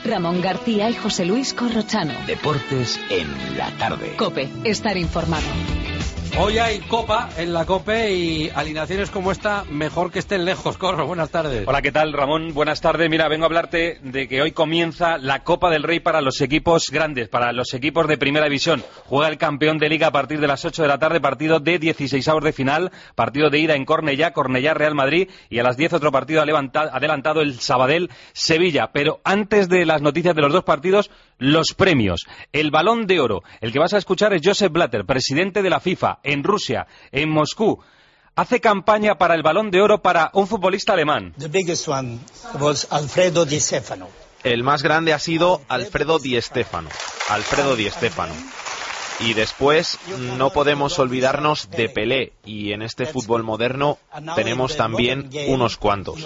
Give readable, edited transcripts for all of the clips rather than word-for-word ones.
Ramón García y José Luis Corrochano. Deportes en la tarde. COPE, estar informado. Hoy hay Copa en la COPE y alineaciones como esta, mejor que estén lejos. Corro, buenas tardes. Hola, ¿qué tal, Ramón? Buenas tardes. Mira, vengo a hablarte de que hoy comienza la Copa del Rey para los equipos grandes, para los equipos de Primera División. Juega el campeón de Liga a partir de las 8 de la tarde, partido de 16avos de final, partido de ida en Cornellá, Real Madrid, y a las 10 otro partido adelantado, el Sabadell-Sevilla. Pero antes de las noticias de los dos partidos, los premios. El Balón de Oro. El que vas a escuchar es Josep Blatter, presidente de la FIFA, en Rusia, en Moscú. Hace campaña para el Balón de Oro para un futbolista alemán. The biggest one was Alfredo Di Stéfano. El más grande ha sido Alfredo Di Stéfano. Y después no podemos olvidarnos de Pelé. Y en este fútbol moderno tenemos también unos cuantos.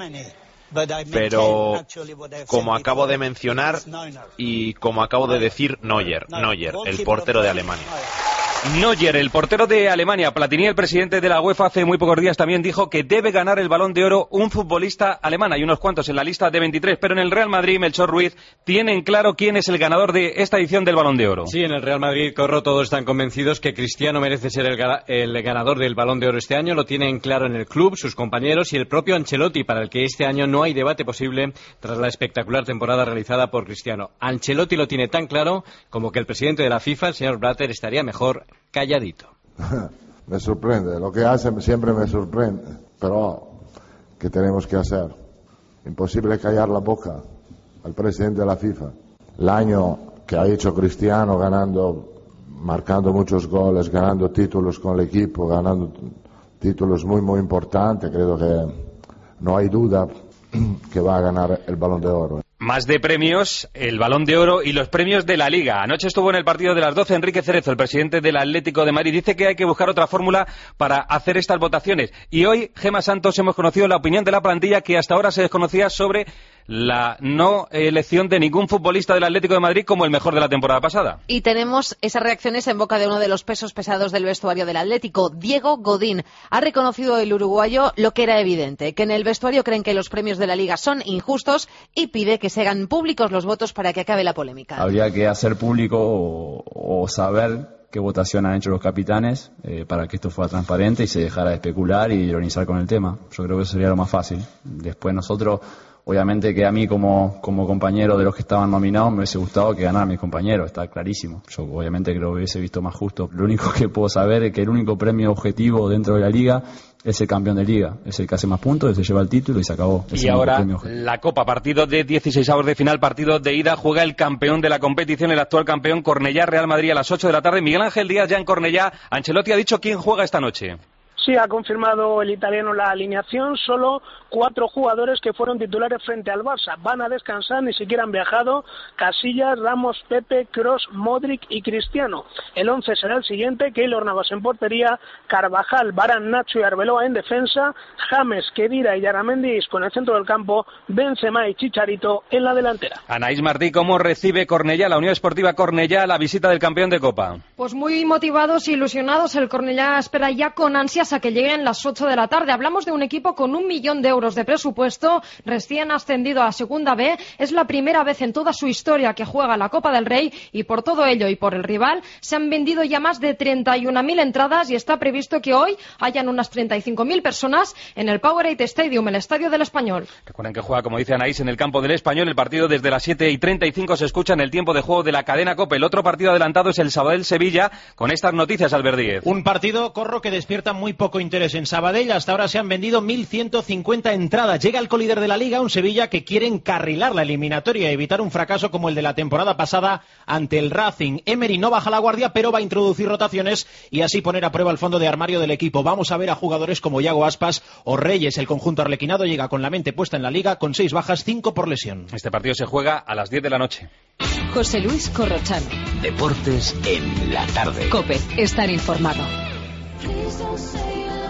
Pero, como acabo de mencionar y como acabo de decir, Neuer, el portero de Alemania. Neuer, el portero de Alemania. Platini, el presidente de la UEFA, hace muy pocos días también dijo que debe ganar el Balón de Oro un futbolista alemán. Hay unos cuantos en la lista de 23, pero en el Real Madrid, Melchor Ruiz, tienen claro quién es el ganador de esta edición del Balón de Oro. Sí, en el Real Madrid, Corro, todos están convencidos que Cristiano merece ser el ganador del Balón de Oro este año. Lo tienen claro en el club, sus compañeros y el propio Ancelotti, para el que este año no hay debate posible tras la espectacular temporada realizada por Cristiano. Ancelotti lo tiene tan claro como que el presidente de la FIFA, el señor Blatter, estaría mejor calladito. Me sorprende, lo que hace siempre me sorprende, pero ¿qué tenemos que hacer? Imposible callar la boca al presidente de la FIFA. El año que ha hecho Cristiano, marcando muchos goles, ganando títulos con el equipo, ganando títulos muy muy importantes, creo que no hay duda que va a ganar el Balón de Oro. Más de premios, el Balón de Oro y los premios de la Liga. Anoche estuvo en el partido de las 12 Enrique Cerezo, el presidente del Atlético de Madrid. Dice que hay que buscar otra fórmula para hacer estas votaciones. Y hoy, Gemma Santos, hemos conocido la opinión de la plantilla que hasta ahora se desconocía sobre la no elección de ningún futbolista del Atlético de Madrid como el mejor de la temporada pasada. Y tenemos esas reacciones en boca de uno de los pesos pesados del vestuario del Atlético, Diego Godín. Ha reconocido el uruguayo lo que era evidente, que en el vestuario creen que los premios de la Liga son injustos y pide que se hagan públicos los votos para que acabe la polémica. Habría que hacer público o saber qué votación han hecho los capitanes para que esto fuera transparente y se dejara de especular y ironizar con el tema. Yo creo que eso sería lo más fácil. Después nosotros, obviamente que a mí como compañero de los que estaban nominados me hubiese gustado que ganara mis compañeros, está clarísimo. Yo obviamente creo que hubiese visto más justo. Lo único que puedo saber es que el único premio objetivo dentro de la Liga es el campeón de Liga, es el que hace más puntos, se lleva el título y se acabó. Y ahora la Copa, partido de 16avos de final, partido de ida, juega el campeón de la competición, el actual campeón, Cornellá, Real Madrid, a las 8 de la tarde. Miguel Ángel Díaz ya en Cornellá. Ancelotti ha dicho quién juega esta noche. Sí, ha confirmado el italiano la alineación, solo 4 jugadores que fueron titulares frente al Barça. Van a descansar, ni siquiera han viajado. Casillas, Ramos, Pepe, Kroos, Modric y Cristiano. El 11 será el siguiente: Keylor Navas en portería, Carvajal, Varane, Nacho y Arbeloa en defensa, James, Khedira y Yaramendi con el centro del campo, Benzema y Chicharito en la delantera. Anaís Martí, ¿cómo recibe Cornellá, la Unión Esportiva Cornellá, la visita del campeón de Copa? Pues muy motivados e ilusionados. El Cornellá espera ya con ansias a que lleguen las 8 de la tarde. Hablamos de un equipo con 1 millón de euros de presupuesto, recién ascendido a Segunda B. Es la primera vez en toda su historia que juega la Copa del Rey y por todo ello y por el rival se han vendido ya más de 31.000 entradas y está previsto que hoy hayan unas 35.000 personas en el Powerade Stadium, el estadio del Español. Recuerden que juega, como dice Anaís, en el campo del Español. El partido desde las 7:35 se escucha en el tiempo de juego de la cadena COPE. El otro partido adelantado es el Sabadell-Sevilla. Con estas noticias, Albert Díez. Un partido, Corro, que despierta muy poco interés en Sabadell. Hasta ahora se han vendido 1.150 entradas. Llega el colíder de la Liga, un Sevilla que quiere encarrilar la eliminatoria y evitar un fracaso como el de la temporada pasada ante el Racing. Emery no baja la guardia, pero va a introducir rotaciones y así poner a prueba el fondo de armario del equipo. Vamos a ver a jugadores como Iago Aspas o Reyes. El conjunto arlequinado llega con la mente puesta en la Liga, con 6 bajas, 5 por lesión. Este partido se juega a las 10 de la noche. José Luis Corrochano. Deportes en la tarde. COPE, estar informado.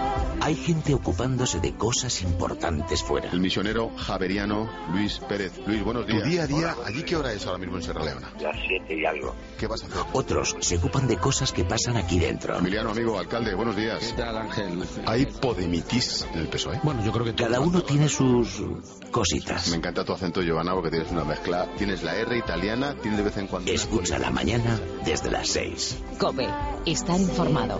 Hay gente ocupándose de cosas importantes fuera. El misionero javeriano Luis Pérez. Luis, buenos días. Tu día a día, ¿allí qué hora es ahora mismo en Sierra Leona? Las 7 y algo. ¿Qué vas a hacer? Otros se ocupan de cosas que pasan aquí dentro. Emiliano, amigo, alcalde, buenos días. ¿Qué tal, Ángel? ¿Hay podemitis en el PSOE? Bueno, yo creo que cada uno tiene sus cositas. Me encanta tu acento, Giovanna, porque tienes una mezcla. Tienes la R italiana, tienes de vez en cuando... Escucha la mañana desde las 6. COPE. Estar informado.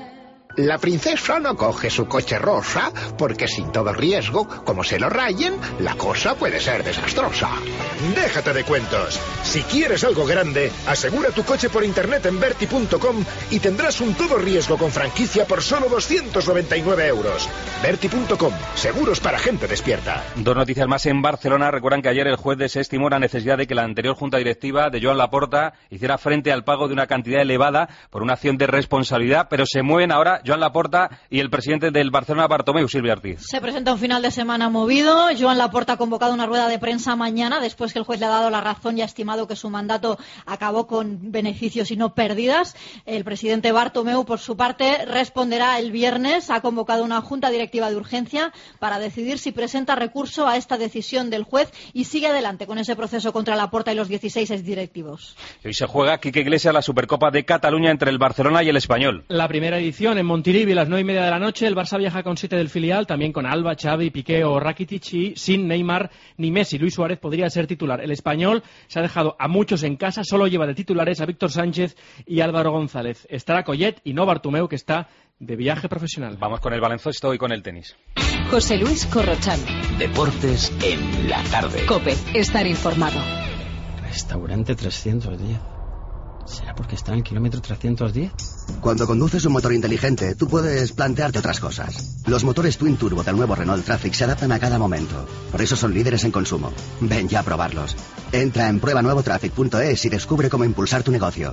La princesa no coge su coche rosa porque sin todo riesgo, como se lo rayen, la cosa puede ser desastrosa. Déjate de cuentos. Si quieres algo grande, asegura tu coche por internet en Verti.com y tendrás un todo riesgo con franquicia por solo 299 euros. Verti.com, seguros para gente despierta. Dos noticias más en Barcelona. Recuerdan que ayer el juez desestimó la necesidad de que la anterior junta directiva de Joan Laporta hiciera frente al pago de una cantidad elevada por una acción de responsabilidad, pero se mueven ahora Joan Laporta y el presidente del Barcelona, Bartomeu, Silvia Ortiz. Se presenta un final de semana movido. Joan Laporta ha convocado una rueda de prensa mañana, después que el juez le ha dado la razón y ha estimado que su mandato acabó con beneficios y no pérdidas. El presidente Bartomeu, por su parte, responderá el viernes. Ha convocado una junta directiva de urgencia para decidir si presenta recurso a esta decisión del juez y sigue adelante con ese proceso contra Laporta y los 16 exdirectivos. Hoy se juega, Quique Iglesias, la Supercopa de Cataluña entre el Barcelona y el Español. La primera edición en Montilivi a las 9:30 de la noche. El Barça viaja con 7 del filial, también con Alba, Xavi, Piqué o Rakitic, y sin Neymar ni Messi. Luis Suárez podría ser titular. El Español se ha dejado a muchos en casa, solo lleva de titulares a Víctor Sánchez y Álvaro González. Estará Collet y no Bartomeu, que está de viaje profesional. Vamos con el baloncesto y con el tenis. José Luis Corrochano. Deportes en la tarde. COPE. Estar informado. Restaurante 310. ¿Será porque está en el kilómetro 310? Cuando conduces un motor inteligente, tú puedes plantearte otras cosas. Los motores Twin Turbo del nuevo Renault Traffic se adaptan a cada momento. Por eso son líderes en consumo. Ven ya a probarlos. Entra en pruebanuevotraffic.es y descubre cómo impulsar tu negocio.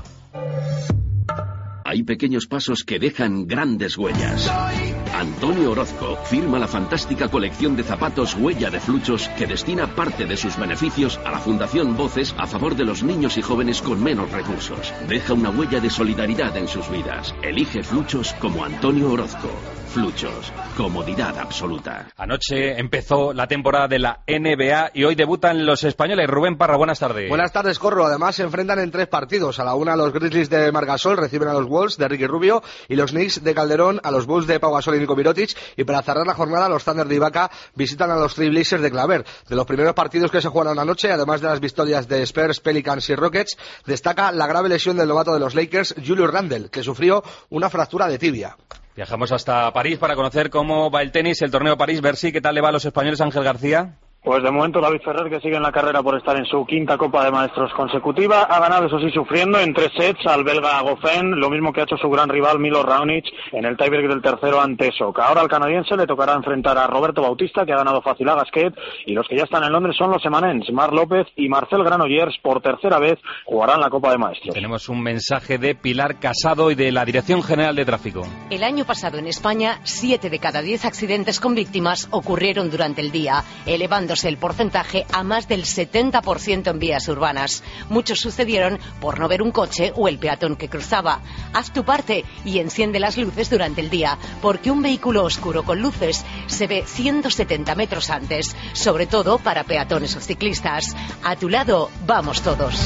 Hay pequeños pasos que dejan grandes huellas. Antonio Orozco firma la fantástica colección de zapatos Huella de Fluchos que destina parte de sus beneficios a la Fundación Voces a favor de los niños y jóvenes con menos recursos. Deja una huella de solidaridad en sus vidas. Elige Fluchos como Antonio Orozco. Fluchos, comodidad absoluta. Anoche empezó la temporada de la NBA y hoy debutan los españoles. Rubén Parra, buenas tardes. Buenas tardes, Corro. Además se enfrentan en 3 partidos. A la una los Grizzlies de Marc Gasol reciben a los Wolves de Ricky Rubio y los Knicks de Calderón a los Bulls de Pau Gasol y Niko Mirotic. Y para cerrar la jornada los Thunder de Ibaka visitan a los Trail Blazers de Claver. De los primeros partidos que se jugaron anoche, además de las victorias de Spurs, Pelicans y Rockets, destaca la grave lesión del novato de los Lakers, Julius Randle, que sufrió una fractura de tibia. Viajamos hasta París para conocer cómo va el tenis, el torneo París-Bercy. ¿Qué tal le va a los españoles, Ángel García? Pues de momento David Ferrer, que sigue en la carrera por estar en su quinta Copa de Maestros consecutiva, ha ganado, eso sí, sufriendo en 3 sets al belga Goffin, lo mismo que ha hecho su gran rival Milo Raonic en el tiebreak del tercero ante Soca. Ahora al canadiense le tocará enfrentar a Roberto Bautista, que ha ganado fácil a Gasquet, y los que ya están en Londres son los emanens, Marc López y Marcel Granollers, por tercera vez jugarán la Copa de Maestros. Tenemos un mensaje de Pilar Casado y de la Dirección General de Tráfico. El año pasado en España, 7 de cada 10 accidentes con víctimas ocurrieron durante el día, elevándose el porcentaje a más del 70% en vías urbanas. Muchos sucedieron por no ver un coche o el peatón que cruzaba. Haz tu parte y enciende las luces durante el día, porque un vehículo oscuro con luces se ve 170 metros antes, sobre todo para peatones o ciclistas. A tu lado, vamos todos.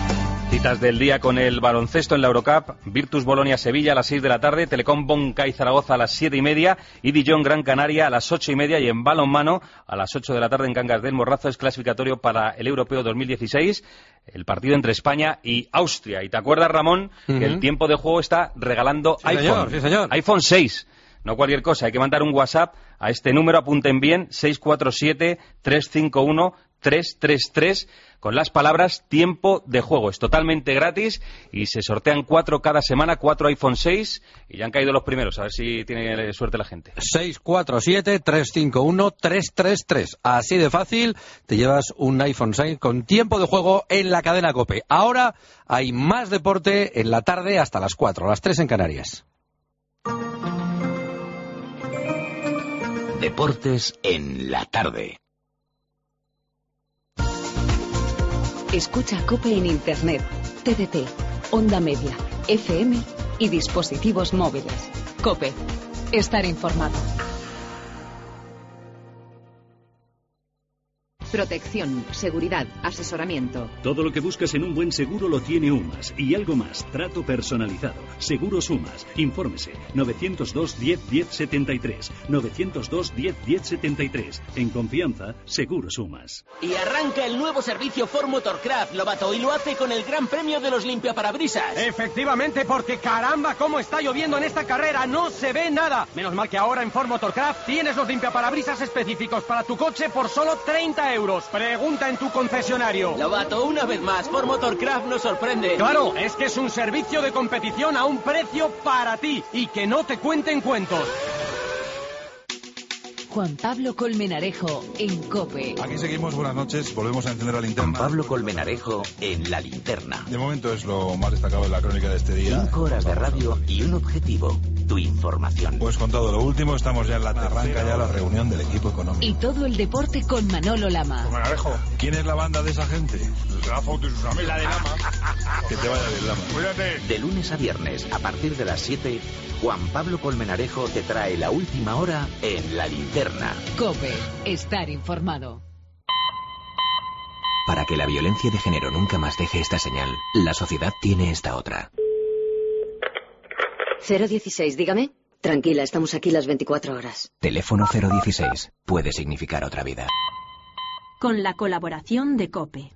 Citas del día con el baloncesto en la Eurocup. Virtus Bolonia-Sevilla a las 6 de la tarde, Telecom Boncay Zaragoza a las 7:30 y Dijon Gran Canaria a las 8:30, y en balonmano a las 8 de la tarde en Cangas del Morrazo es clasificatorio para el Europeo 2016, el partido entre España y Austria. Y te acuerdas, Ramón, que el tiempo de juego está regalando iPhone. Sí, señor. iPhone 6. No cualquier cosa, hay que mandar un WhatsApp a este número, apunten bien, 647-351-333, con las palabras tiempo de juego. Es totalmente gratis y se sortean 4 cada semana, 4 iPhone 6, y ya han caído los primeros, a ver si tiene suerte la gente. 647-351-333. Así de fácil, te llevas un iPhone 6 con tiempo de juego en la cadena COPE. Ahora hay más deporte en la tarde hasta las 4, las 3 en Canarias. Deportes en la tarde. Escucha COPE en Internet, TDT, Onda Media, FM y dispositivos móviles. COPE. Estar informado. Protección, seguridad, asesoramiento. Todo lo que buscas en un buen seguro lo tiene UMAS. Y algo más, trato personalizado. Seguros UMAS. Infórmese. 902 10 10 73. 902 10 10 73. En confianza, Seguros UMAS. Y arranca el nuevo servicio Ford Motorcraft, Lobato, y lo hace con el Gran Premio de los limpiaparabrisas. Efectivamente, porque caramba, cómo está lloviendo en esta carrera, no se ve nada. Menos mal que ahora en Ford Motorcraft tienes los limpiaparabrisas específicos para tu coche por solo 30 euros. Pregunta en tu concesionario. Lobato, una vez más, Ford Motorcraft nos sorprende. Claro, es que es un servicio de competición a un precio para ti y que no te cuenten cuentos. Juan Pablo Colmenarejo en COPE. Aquí seguimos, buenas noches, volvemos a encender la linterna. Juan Pablo Colmenarejo en La Linterna. De momento es lo más destacado de la crónica de este día. 5 horas de radio y un objetivo, tu información. Pues con todo lo último, estamos ya en la arranca ya la reunión del equipo económico. Y todo el deporte con Manolo Lama. Colmenarejo, ¿quién es la banda de esa gente? Será Foto y sus amigos. La de Lama. Que te vaya bien, Lama. Cuídate. De lunes a viernes, a partir de las 7, Juan Pablo Colmenarejo te trae la última hora en La Linterna. COPE, estar informado. Para que la violencia de género nunca más deje esta señal, la sociedad tiene esta otra. 016, dígame. Tranquila, estamos aquí las 24 horas. Teléfono 016 puede significar otra vida. Con la colaboración de COPE.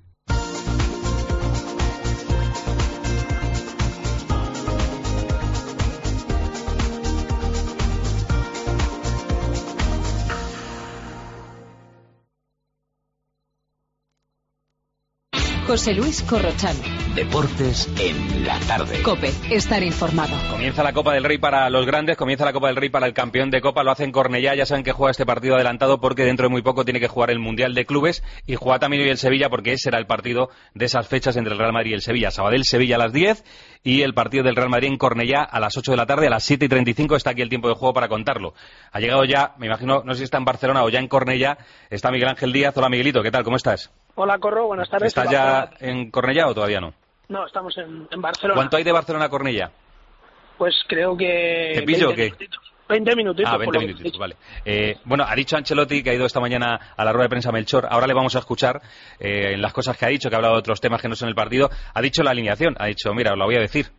José Luis Corrochano. Deportes en la tarde. COPE, estar informado. Comienza la Copa del Rey para los grandes, comienza la Copa del Rey para el campeón de Copa, lo hace en Cornellá, ya saben que juega este partido adelantado porque dentro de muy poco tiene que jugar el Mundial de Clubes y juega también hoy el Sevilla porque ese será el partido de esas fechas entre el Real Madrid y el Sevilla. Sabadell-Sevilla a las 10 y el partido del Real Madrid en Cornellá a las 8 de la tarde, a las 7:35 está aquí el tiempo de juego para contarlo. Ha llegado ya, me imagino, no sé si está en Barcelona o ya en Cornellá, está Miguel Ángel Díaz. Hola Miguelito, ¿qué tal? ¿Cómo estás? Hola Corro, buenas tardes. ¿Estás ya en Cornellá o todavía no? No, estamos en Barcelona. ¿Cuánto hay de Barcelona a Cornellá? Pues creo que... ¿Te pillo o qué? 20 minutitos. Ah, 20 minutitos, vale. Bueno, ha dicho Ancelotti, que ha ido esta mañana a la rueda de prensa Melchor, ahora le vamos a escuchar en las cosas que ha dicho, que ha hablado de otros temas que no son el partido. Ha dicho la alineación, ha dicho, mira, os la voy a decir.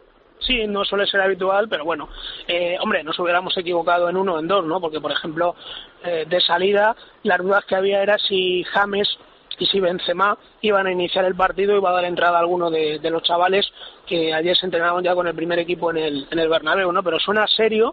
Sí, no suele ser habitual, pero bueno, hombre, nos hubiéramos equivocado en uno o en dos, ¿no? Porque, por ejemplo, de salida, las dudas que había era si James y si Benzema iban a iniciar el partido y iba a dar entrada a alguno de los chavales que ayer se entrenaron ya con el primer equipo en el Bernabéu, ¿no? Pero suena serio,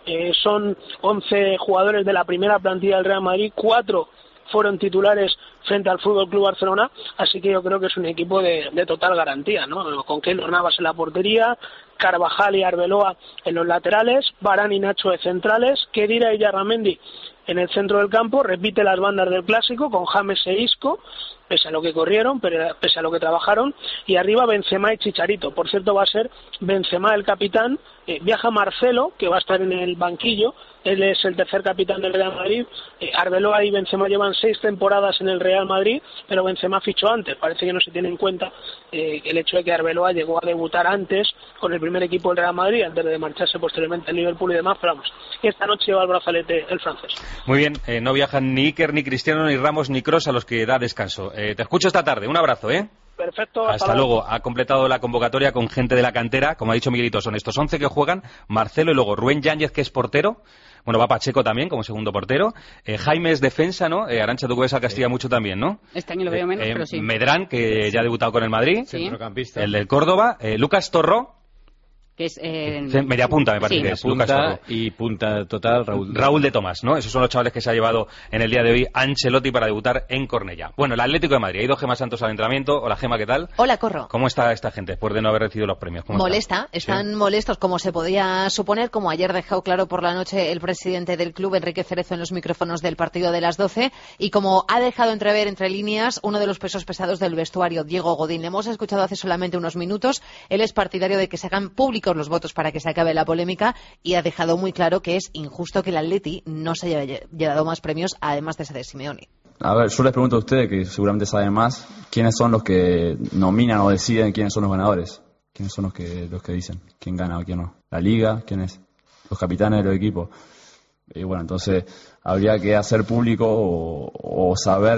son 11 jugadores de la primera plantilla del Real Madrid, 4 fueron titulares frente al Fútbol Club Barcelona, así que yo creo que es un equipo de total garantía, ¿no? Con Keylor Navas en la portería, Carvajal y Arbeloa en los laterales, Varane y Nacho de centrales, Khedira y Yarramendi en el centro del campo, repite las bandas del clásico con James e Isco, pese a lo que corrieron, pese a lo que trabajaron, y arriba Benzema y Chicharito. Por cierto, va a ser Benzema el capitán, viaja Marcelo, que va a estar en el banquillo, él es el tercer capitán del Real Madrid, Arbeloa y Benzema llevan 6 temporadas en el Real Madrid, pero Benzema fichó antes, parece que no se tiene en cuenta el hecho de que Arbeloa llegó a debutar antes con el primer equipo del Real Madrid, antes de marcharse posteriormente al Liverpool y demás, pero vamos, esta noche lleva el brazalete el francés. Muy bien, no viajan ni Iker, ni Cristiano, ni Ramos, ni Kroos, a los que da descanso. Te escucho esta tarde, un abrazo, ¿eh? Perfecto. Hasta luego. Ha completado la convocatoria con gente de la cantera, como ha dicho Miguelito, son estos 11 que juegan, Marcelo y luego Rubén Yáñez, que es portero. Bueno, va Pacheco también como segundo portero. Jaime es defensa, ¿no? Arantxa, tú que ves a Castilla mucho también, ¿no? Este año lo veo menos, pero sí. Medrán, que ya ha debutado con el Madrid. Sí. El del Córdoba. Lucas Torró. Que es media punta, me parece que es Lucas Torró. Y punta total Raúl de Tomás, ¿no? Esos son los chavales que se ha llevado en el día de hoy Ancelotti para debutar en Cornellá. Bueno, el Atlético de Madrid. Ha ido Gemma Santos al entrenamiento. Hola, Gemma, ¿qué tal? Hola, Corro. ¿Cómo está esta gente después de no haber recibido los premios? Están molestos, como se podía suponer, como ayer dejó claro por la noche el presidente del club, Enrique Cerezo, en los micrófonos del partido de las 12, y como ha dejado entrever entre líneas uno de los pesos pesados del vestuario, Diego Godín. Le hemos escuchado hace solamente unos minutos. Él es partidario de que se hagan públicos los votos para que se acabe la polémica y ha dejado muy claro que es injusto que el Atleti no se haya llevado más premios, además de ese de Simeone. A ver, yo les pregunto a ustedes, que seguramente saben más, ¿quiénes son los que nominan o deciden quiénes son los ganadores? ¿Quiénes son los que dicen quién gana o quién no? ¿La Liga? ¿Quiénes? ¿Los capitanes de los equipos? Y bueno, entonces habría que hacer público o saber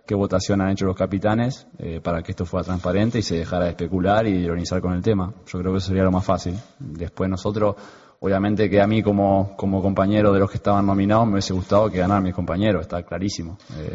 qué votación han hecho los capitanes para que esto fuera transparente y se dejara de especular y ironizar con el tema. Yo creo que eso sería lo más fácil. Después nosotros, obviamente que a mí como compañero de los que estaban nominados me hubiese gustado que ganaran mis compañeros, está clarísimo.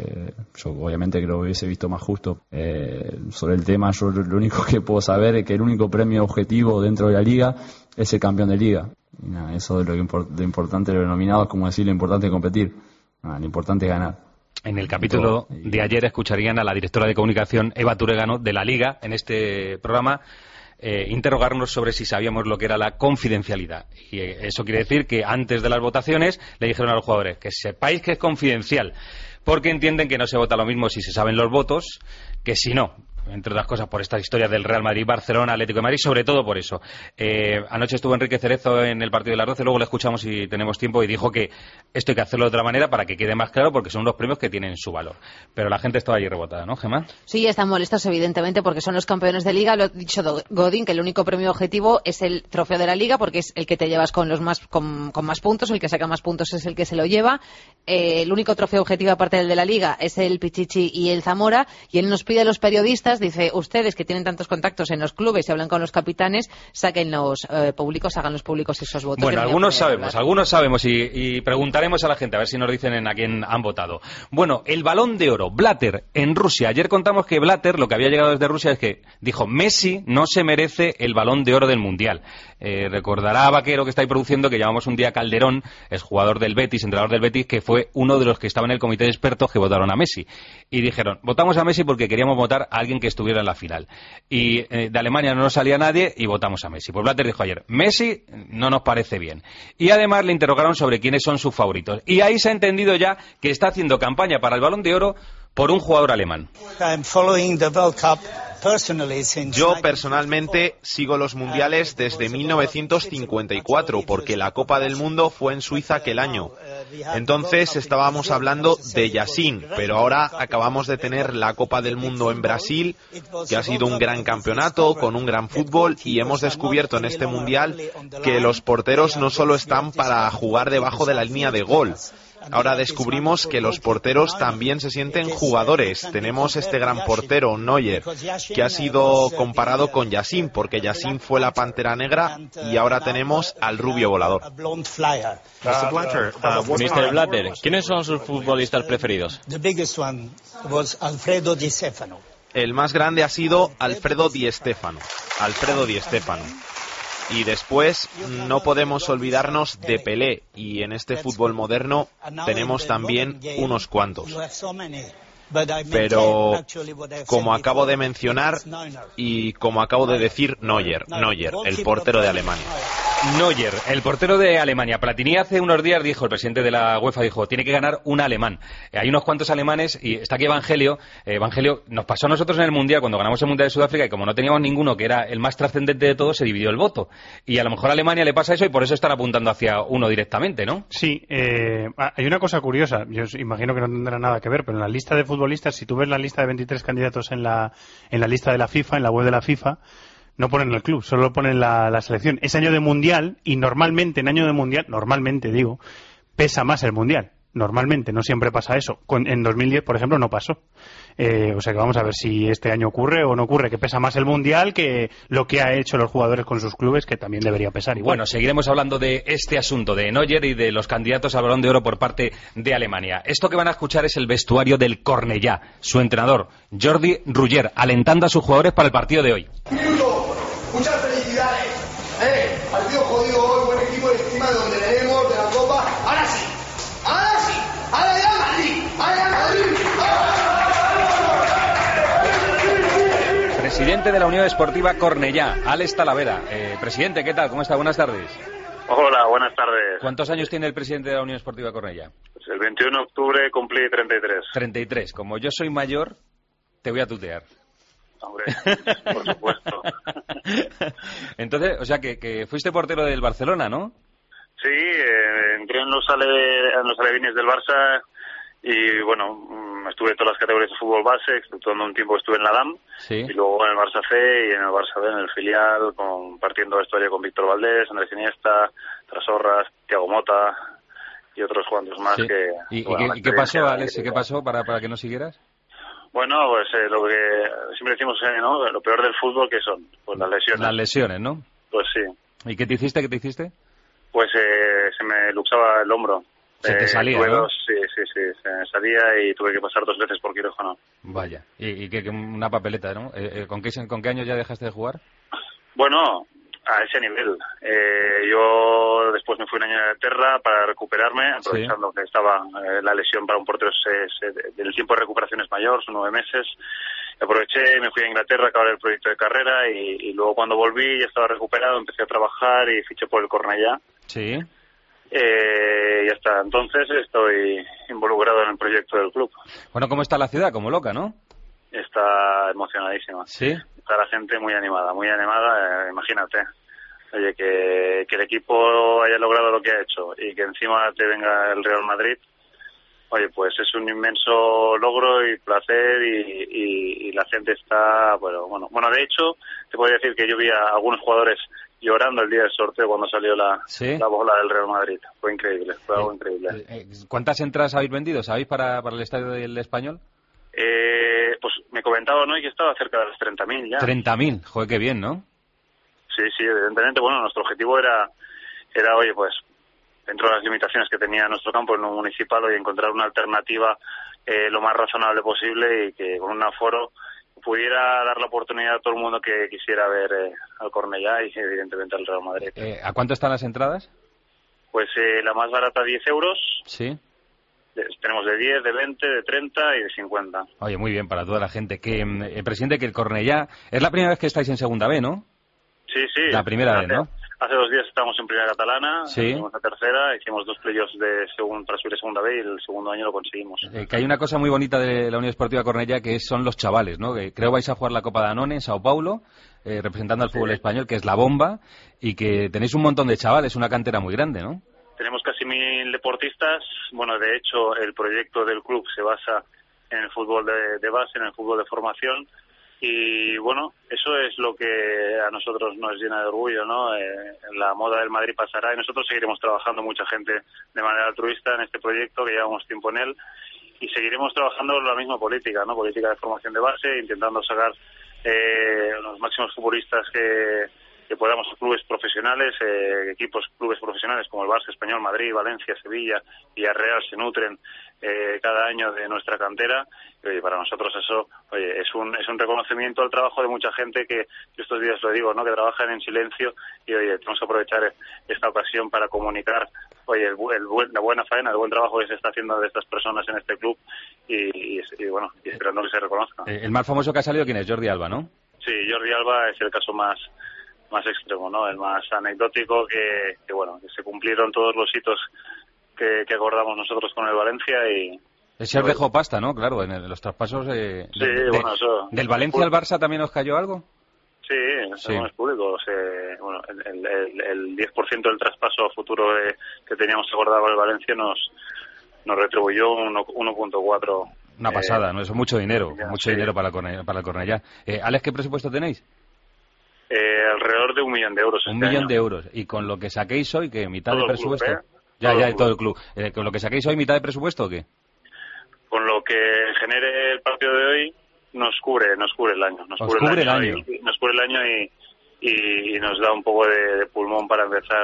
Yo obviamente que lo hubiese visto más justo. Sobre el tema, yo lo único que puedo saber es que el único premio objetivo dentro de la liga es el campeón de liga. Y nada, eso es lo importante de los nominados, como decir, lo importante es competir. Nada, lo importante es ganar. En el capítulo de ayer escucharían a la directora de comunicación, Eva Turegano, de la Liga, en este programa, interrogarnos sobre si sabíamos lo que era la confidencialidad. Y eso quiere decir que antes de las votaciones le dijeron a los jugadores que sepáis que es confidencial, porque entienden que no se vota lo mismo si se saben los votos que si no. Entre otras cosas por estas historias del Real Madrid, Barcelona, Atlético de Madrid, sobre todo por eso. Anoche estuvo Enrique Cerezo en el partido de las 12, luego le escuchamos si tenemos tiempo, y dijo que esto hay que hacerlo de otra manera para que quede más claro, porque son unos premios que tienen su valor. Pero la gente estaba allí rebotada, ¿no, Gemma? Sí, están molestos evidentemente porque son los campeones de Liga. Lo ha dicho Godín, que el único premio objetivo es el trofeo de la Liga, porque es el que te llevas con más puntos, el que saca más puntos es el que se lo lleva. El único trofeo objetivo aparte del de la Liga es el Pichichi y el Zamora, y él nos pide a los periodistas, dice, ustedes que tienen tantos contactos en los clubes y hablan con los capitanes, sáquenlos públicos, háganlos públicos esos votos. Bueno, algunos sabemos y preguntaremos a la gente a ver si nos dicen a quién han votado. Bueno, el Balón de Oro, Blatter, en Rusia. Ayer contamos que Blatter, lo que había llegado desde Rusia es que dijo, Messi no se merece el Balón de Oro del Mundial. Recordará a Vaquero, que está ahí produciendo, que llamamos un día a Calderón, es jugador del Betis, entrenador del Betis, que fue uno de los que estaba en el comité de expertos que votaron a Messi. Y dijeron, votamos a Messi porque queríamos votar a alguien que estuviera en la final. Y de Alemania no nos salía nadie y votamos a Messi. Pues Blatter dijo ayer, Messi no nos parece bien. Y además le interrogaron sobre quiénes son sus favoritos. Y ahí se ha entendido ya que está haciendo campaña para el Balón de Oro por un jugador alemán. Yo personalmente sigo los mundiales desde 1954, porque la Copa del Mundo fue en Suiza aquel año. Entonces estábamos hablando de Yassin, pero ahora acabamos de tener la Copa del Mundo en Brasil, que ha sido un gran campeonato, con un gran fútbol, y hemos descubierto en este mundial que los porteros no solo están para jugar debajo de la línea de gol. Ahora descubrimos que los porteros también se sienten jugadores. Tenemos este gran portero, Neuer, que ha sido comparado con Yassin, porque Yassin fue la Pantera Negra, y ahora tenemos al rubio volador. Mr. Blatter, ¿quiénes son sus futbolistas preferidos? El más grande ha sido Alfredo Di Stéfano. Y después no podemos olvidarnos de Pelé, y en este fútbol moderno tenemos también unos cuantos. Pero, como acabo de mencionar y como acabo de decir, Neuer, el portero de Alemania. Neuer, el portero de Alemania. Platini hace unos días dijo, el presidente de la UEFA dijo, tiene que ganar un alemán. Hay unos cuantos alemanes, y está aquí Evangelio. Evangelio nos pasó a nosotros en el Mundial, cuando ganamos el Mundial de Sudáfrica, y como no teníamos ninguno que era el más trascendente de todos, se dividió el voto. Y a lo mejor a Alemania le pasa eso, y por eso están apuntando hacia uno directamente, ¿no? Sí, hay una cosa curiosa, yo imagino que no tendrá nada que ver, pero en la lista de futbolistas, si tú ves la lista de 23 candidatos en la lista de la FIFA, en la web de la FIFA, no ponen el club, solo ponen la selección. Es año de mundial, y normalmente en año de mundial, pesa más el mundial. Normalmente, no siempre pasa eso. En 2010, por ejemplo, no pasó. O sea que vamos a ver si este año ocurre o no ocurre, que pesa más el mundial que lo que ha hecho los jugadores con sus clubes, que también debería pesar igual. Bueno, seguiremos hablando de este asunto de Neuer y de los candidatos al Balón de Oro por parte de Alemania. Esto que van a escuchar es el vestuario del Cornellá, su entrenador, Jordi Ruller, alentando a sus jugadores para el partido de hoy. Muchas felicidades. Partido jodido hoy, buen equipo y encima de donde venimos, de la Copa. Ahora sí. Ahora ya Madrid. Presidente de la Unión Esportiva Cornellá, Alex Talavera. Presidente, ¿qué tal? ¿Cómo está? Buenas tardes. Hola, buenas tardes. ¿Cuántos años tiene el presidente de la Unión Esportiva Cornellá? Pues el 21 de octubre cumplí 33. 33. Como yo soy mayor, te voy a tutear. Hombre, por supuesto. Entonces, o sea, que fuiste portero del Barcelona, ¿no? Sí, entré en los alevines del Barça y, bueno, estuve en todas las categorías de fútbol base, exceptuando un tiempo estuve en la DAM, sí. Y luego en el Barça C y en el Barça B, en el filial, compartiendo vestuario con Víctor Valdés, Andrés Iniesta, Trasorras, Thiago Mota y otros cuantos más. Sí. Que... ¿Y qué pasó, Alex? ¿Qué pasó para que no siguieras? Bueno, pues lo que siempre decimos, ¿no? Lo peor del fútbol, ¿qué son? Pues las lesiones. Las lesiones, ¿no? Pues sí. ¿Y qué te hiciste? Pues se me luxaba el hombro. Se te salía, ¿no? Sí, se me salía y tuve que pasar 2 veces por quirófano. Vaya, y que una papeleta, ¿no? ¿Con qué años ya dejaste de jugar? Bueno, a ese nivel. Yo después me fui un año a Inglaterra para recuperarme, aprovechando que estaba la lesión para un portero, el tiempo de recuperación es mayor, son 9 meses. Aproveché, me fui a Inglaterra a acabar el proyecto de carrera y luego cuando volví ya estaba recuperado, empecé a trabajar y fiché por el Cornellá. Sí. Y hasta entonces estoy involucrado en el proyecto del club. Bueno, ¿cómo está la ciudad? Como loca, ¿no? Está emocionadísima. Sí. Está la gente muy animada, imagínate. Oye, que el equipo haya logrado lo que ha hecho y que encima te venga el Real Madrid, oye, pues es un inmenso logro y placer y la gente está, bueno, de hecho, te podría decir que yo vi a algunos jugadores llorando el día del sorteo cuando salió la bola del Real Madrid. Fue increíble, fue algo increíble. ¿Cuántas entradas habéis vendido? ¿Sabéis para el estadio del Español? Pues me comentaba, ¿no? Y que estaba cerca de los 30.000 ya. 30.000, joder, qué bien, ¿no? Sí, evidentemente, bueno, nuestro objetivo era oye, pues, dentro de las limitaciones que tenía nuestro campo en un municipal, hoy encontrar una alternativa lo más razonable posible y que con un aforo pudiera dar la oportunidad a todo el mundo que quisiera ver al Cornellá y evidentemente al Real Madrid. ¿A cuánto están las entradas? Pues la más barata 10 euros. Sí. Tenemos de 10, de 20, de 30 y de 50. Oye, muy bien, para toda la gente. Presidente, que el Cornellá es la primera vez que estáis en segunda B, ¿no? Sí. La primera vez, ¿no? Hace 2 días estábamos en primera catalana, sí. En la tercera, hicimos 2 playoffs para subir a segunda B y el segundo año lo conseguimos. Que hay una cosa muy bonita de la Unión Esportiva Cornellá que son los chavales, ¿no? Que creo vais a jugar la Copa Danone en Sao Paulo, representando al fútbol español, que es la bomba, y que tenéis un montón de chavales, una cantera muy grande, ¿no? Tenemos casi 1.000 deportistas. Bueno, de hecho, el proyecto del club se basa en el fútbol de base, en el fútbol de formación. Y bueno, eso es lo que a nosotros nos llena de orgullo, ¿no? La moda del Madrid pasará y nosotros seguiremos trabajando mucha gente de manera altruista en este proyecto, que llevamos tiempo en él, y seguiremos trabajando la misma política, ¿no? Política de formación de base, intentando sacar los máximos futbolistas que podamos a clubes profesionales, clubes profesionales como el Barça, Español, Madrid, Valencia, Sevilla, Villarreal se nutren cada año de nuestra cantera. Y oye, para nosotros eso, oye, es un reconocimiento al trabajo de mucha gente que estos días lo digo, ¿no? Que trabajan en silencio y oye, tenemos que aprovechar esta ocasión para comunicar, oye, la buena faena, el buen trabajo que se está haciendo de estas personas en este club y bueno, y esperando que se reconozca. El más famoso que ha salido, ¿quién es? Jordi Alba, ¿no? Sí, Jordi Alba es el caso más extremo, ¿no? El más anecdótico que bueno, que se cumplieron todos los hitos que acordamos nosotros con el Valencia y... Ese os dejó pasta, ¿no? Claro, en los traspasos eso... ¿Del Valencia al Barça también os cayó algo? Sí, eso es público. Bueno, el 10% del traspaso futuro que teníamos acordado con el Valencia nos retribuyó 1.4. Una pasada, ¿no? Eso es mucho dinero, dinero para el Cornellá. Alex, ¿qué presupuesto tenéis? Alrededor de 1 millón de euros. 1 millón de euros. ¿Y con lo que saquéis hoy, qué? ¿Mitad todo de presupuesto? Club, Todo el club. ¿Con lo que saquéis hoy, mitad de presupuesto o qué? Con lo que genere el partido de hoy, nos cubre el año. Nos cubre el año y nos da un poco de pulmón para empezar,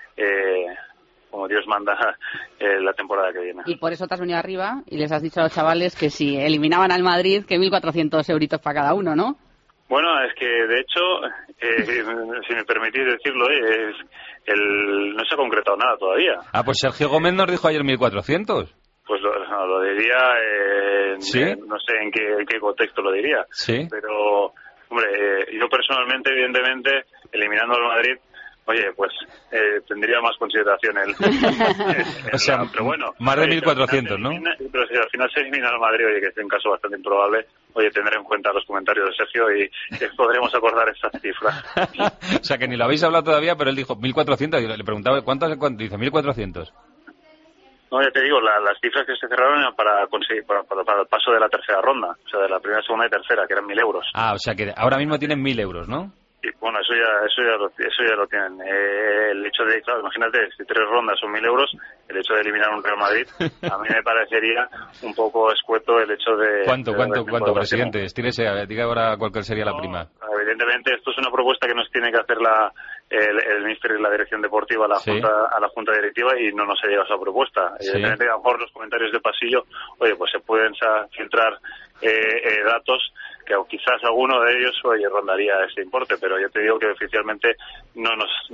como Dios manda, la temporada que viene. Y por eso te has venido arriba y les has dicho a los chavales que si eliminaban al Madrid, que 1.400 euritos para cada uno, ¿no? Bueno, es que de hecho, si me permitís decirlo, no se ha concretado nada todavía. Pues Sergio Gómez nos dijo ayer 1.400. Pues lo diría, ¿sí? No sé en qué contexto lo diría. Sí. Pero, hombre, yo personalmente, evidentemente, eliminando al Madrid, oye, pues tendría más consideración o sea, pero bueno, más de 1.400, ¿no? Pero si al final se elimina al Madrid, oye, que es un caso bastante improbable, oye, tendré en cuenta los comentarios de Sergio y podremos acordar esas cifras. O sea, que ni lo habéis hablado todavía, pero él dijo 1.400 y le preguntaba ¿cuánto? Dice 1.400. No, ya te digo, las cifras que se cerraron eran para conseguir para el paso de la tercera ronda, o sea, de la primera, segunda y tercera, que eran 1.000 euros. O sea, que ahora mismo tienen 1.000 euros, ¿no? Y Bueno, eso ya lo tienen. El hecho de, claro, imagínate, si 3 rondas son 1.000 euros, el hecho de eliminar un Real Madrid, a mí me parecería un poco escueto el hecho de... ¿Cuánto, presidente? Diga ahora cuál sería la prima. Evidentemente, esto es una propuesta que nos tiene que hacer el Ministerio y la Dirección Deportiva a la Junta Directiva, y no nos ha llegado esa propuesta. Evidentemente, a lo mejor los comentarios de pasillo, oye, pues se pueden filtrar datos que quizás alguno de ellos rondaría ese importe, pero ya te digo que oficialmente no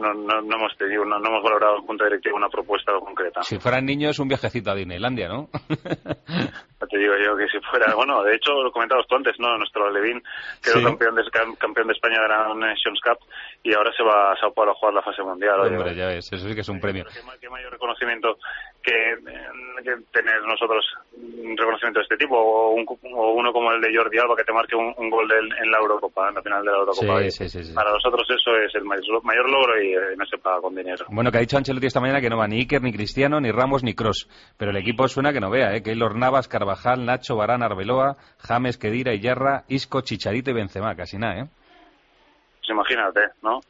hemos valorado en Junta Directiva una propuesta concreta. Si fueran niños, un viajecito a Disneylandia, ¿no? Ya te digo yo que si fuera, bueno, de hecho lo comentabas tú antes, ¿no? Nuestro Alevín quedó campeón de España de la Nations Cup y ahora se va a Sao Paulo a jugar la fase mundial. Hombre, ya ves, eso sí que es un premio. ¿Qué mayor reconocimiento que tener nosotros un reconocimiento de este tipo, o uno como el de Jordi Alba, que te marque un gol en la Eurocopa, en la final de la Eurocopa? Sí. Para nosotros eso es el mayor logro y no se paga con dinero. Bueno, que ha dicho Ancelotti esta mañana que no va ni Iker, ni Cristiano, ni Ramos, ni Kroos, pero el equipo suena que no vea, Keylor Navas, Carvajal, Nacho, Varane, Arbeloa, James, Khedira, Iyarra, Isco, Chicharito y Benzema, casi nada, Pues imagínate, ¿no?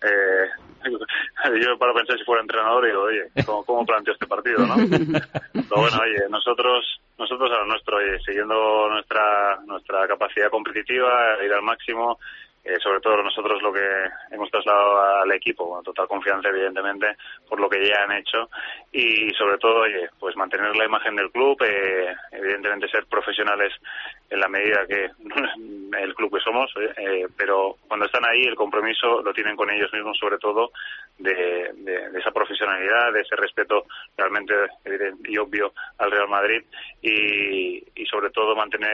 Yo para pensar si fuera entrenador digo, oye, ¿cómo planteo este partido, no? Pero bueno, oye, nosotros a lo nuestro, siguiendo nuestra capacidad competitiva, ir al máximo, sobre todo nosotros lo que hemos trasladado al equipo, con total confianza evidentemente por lo que ya han hecho, y sobre todo, oye, pues mantener la imagen del club, evidentemente ser profesionales en la medida que el club que somos, pero cuando están ahí el compromiso lo tienen con ellos mismos, sobre todo de esa profesionalidad, de ese respeto realmente evidente y obvio al Real Madrid, y sobre todo mantener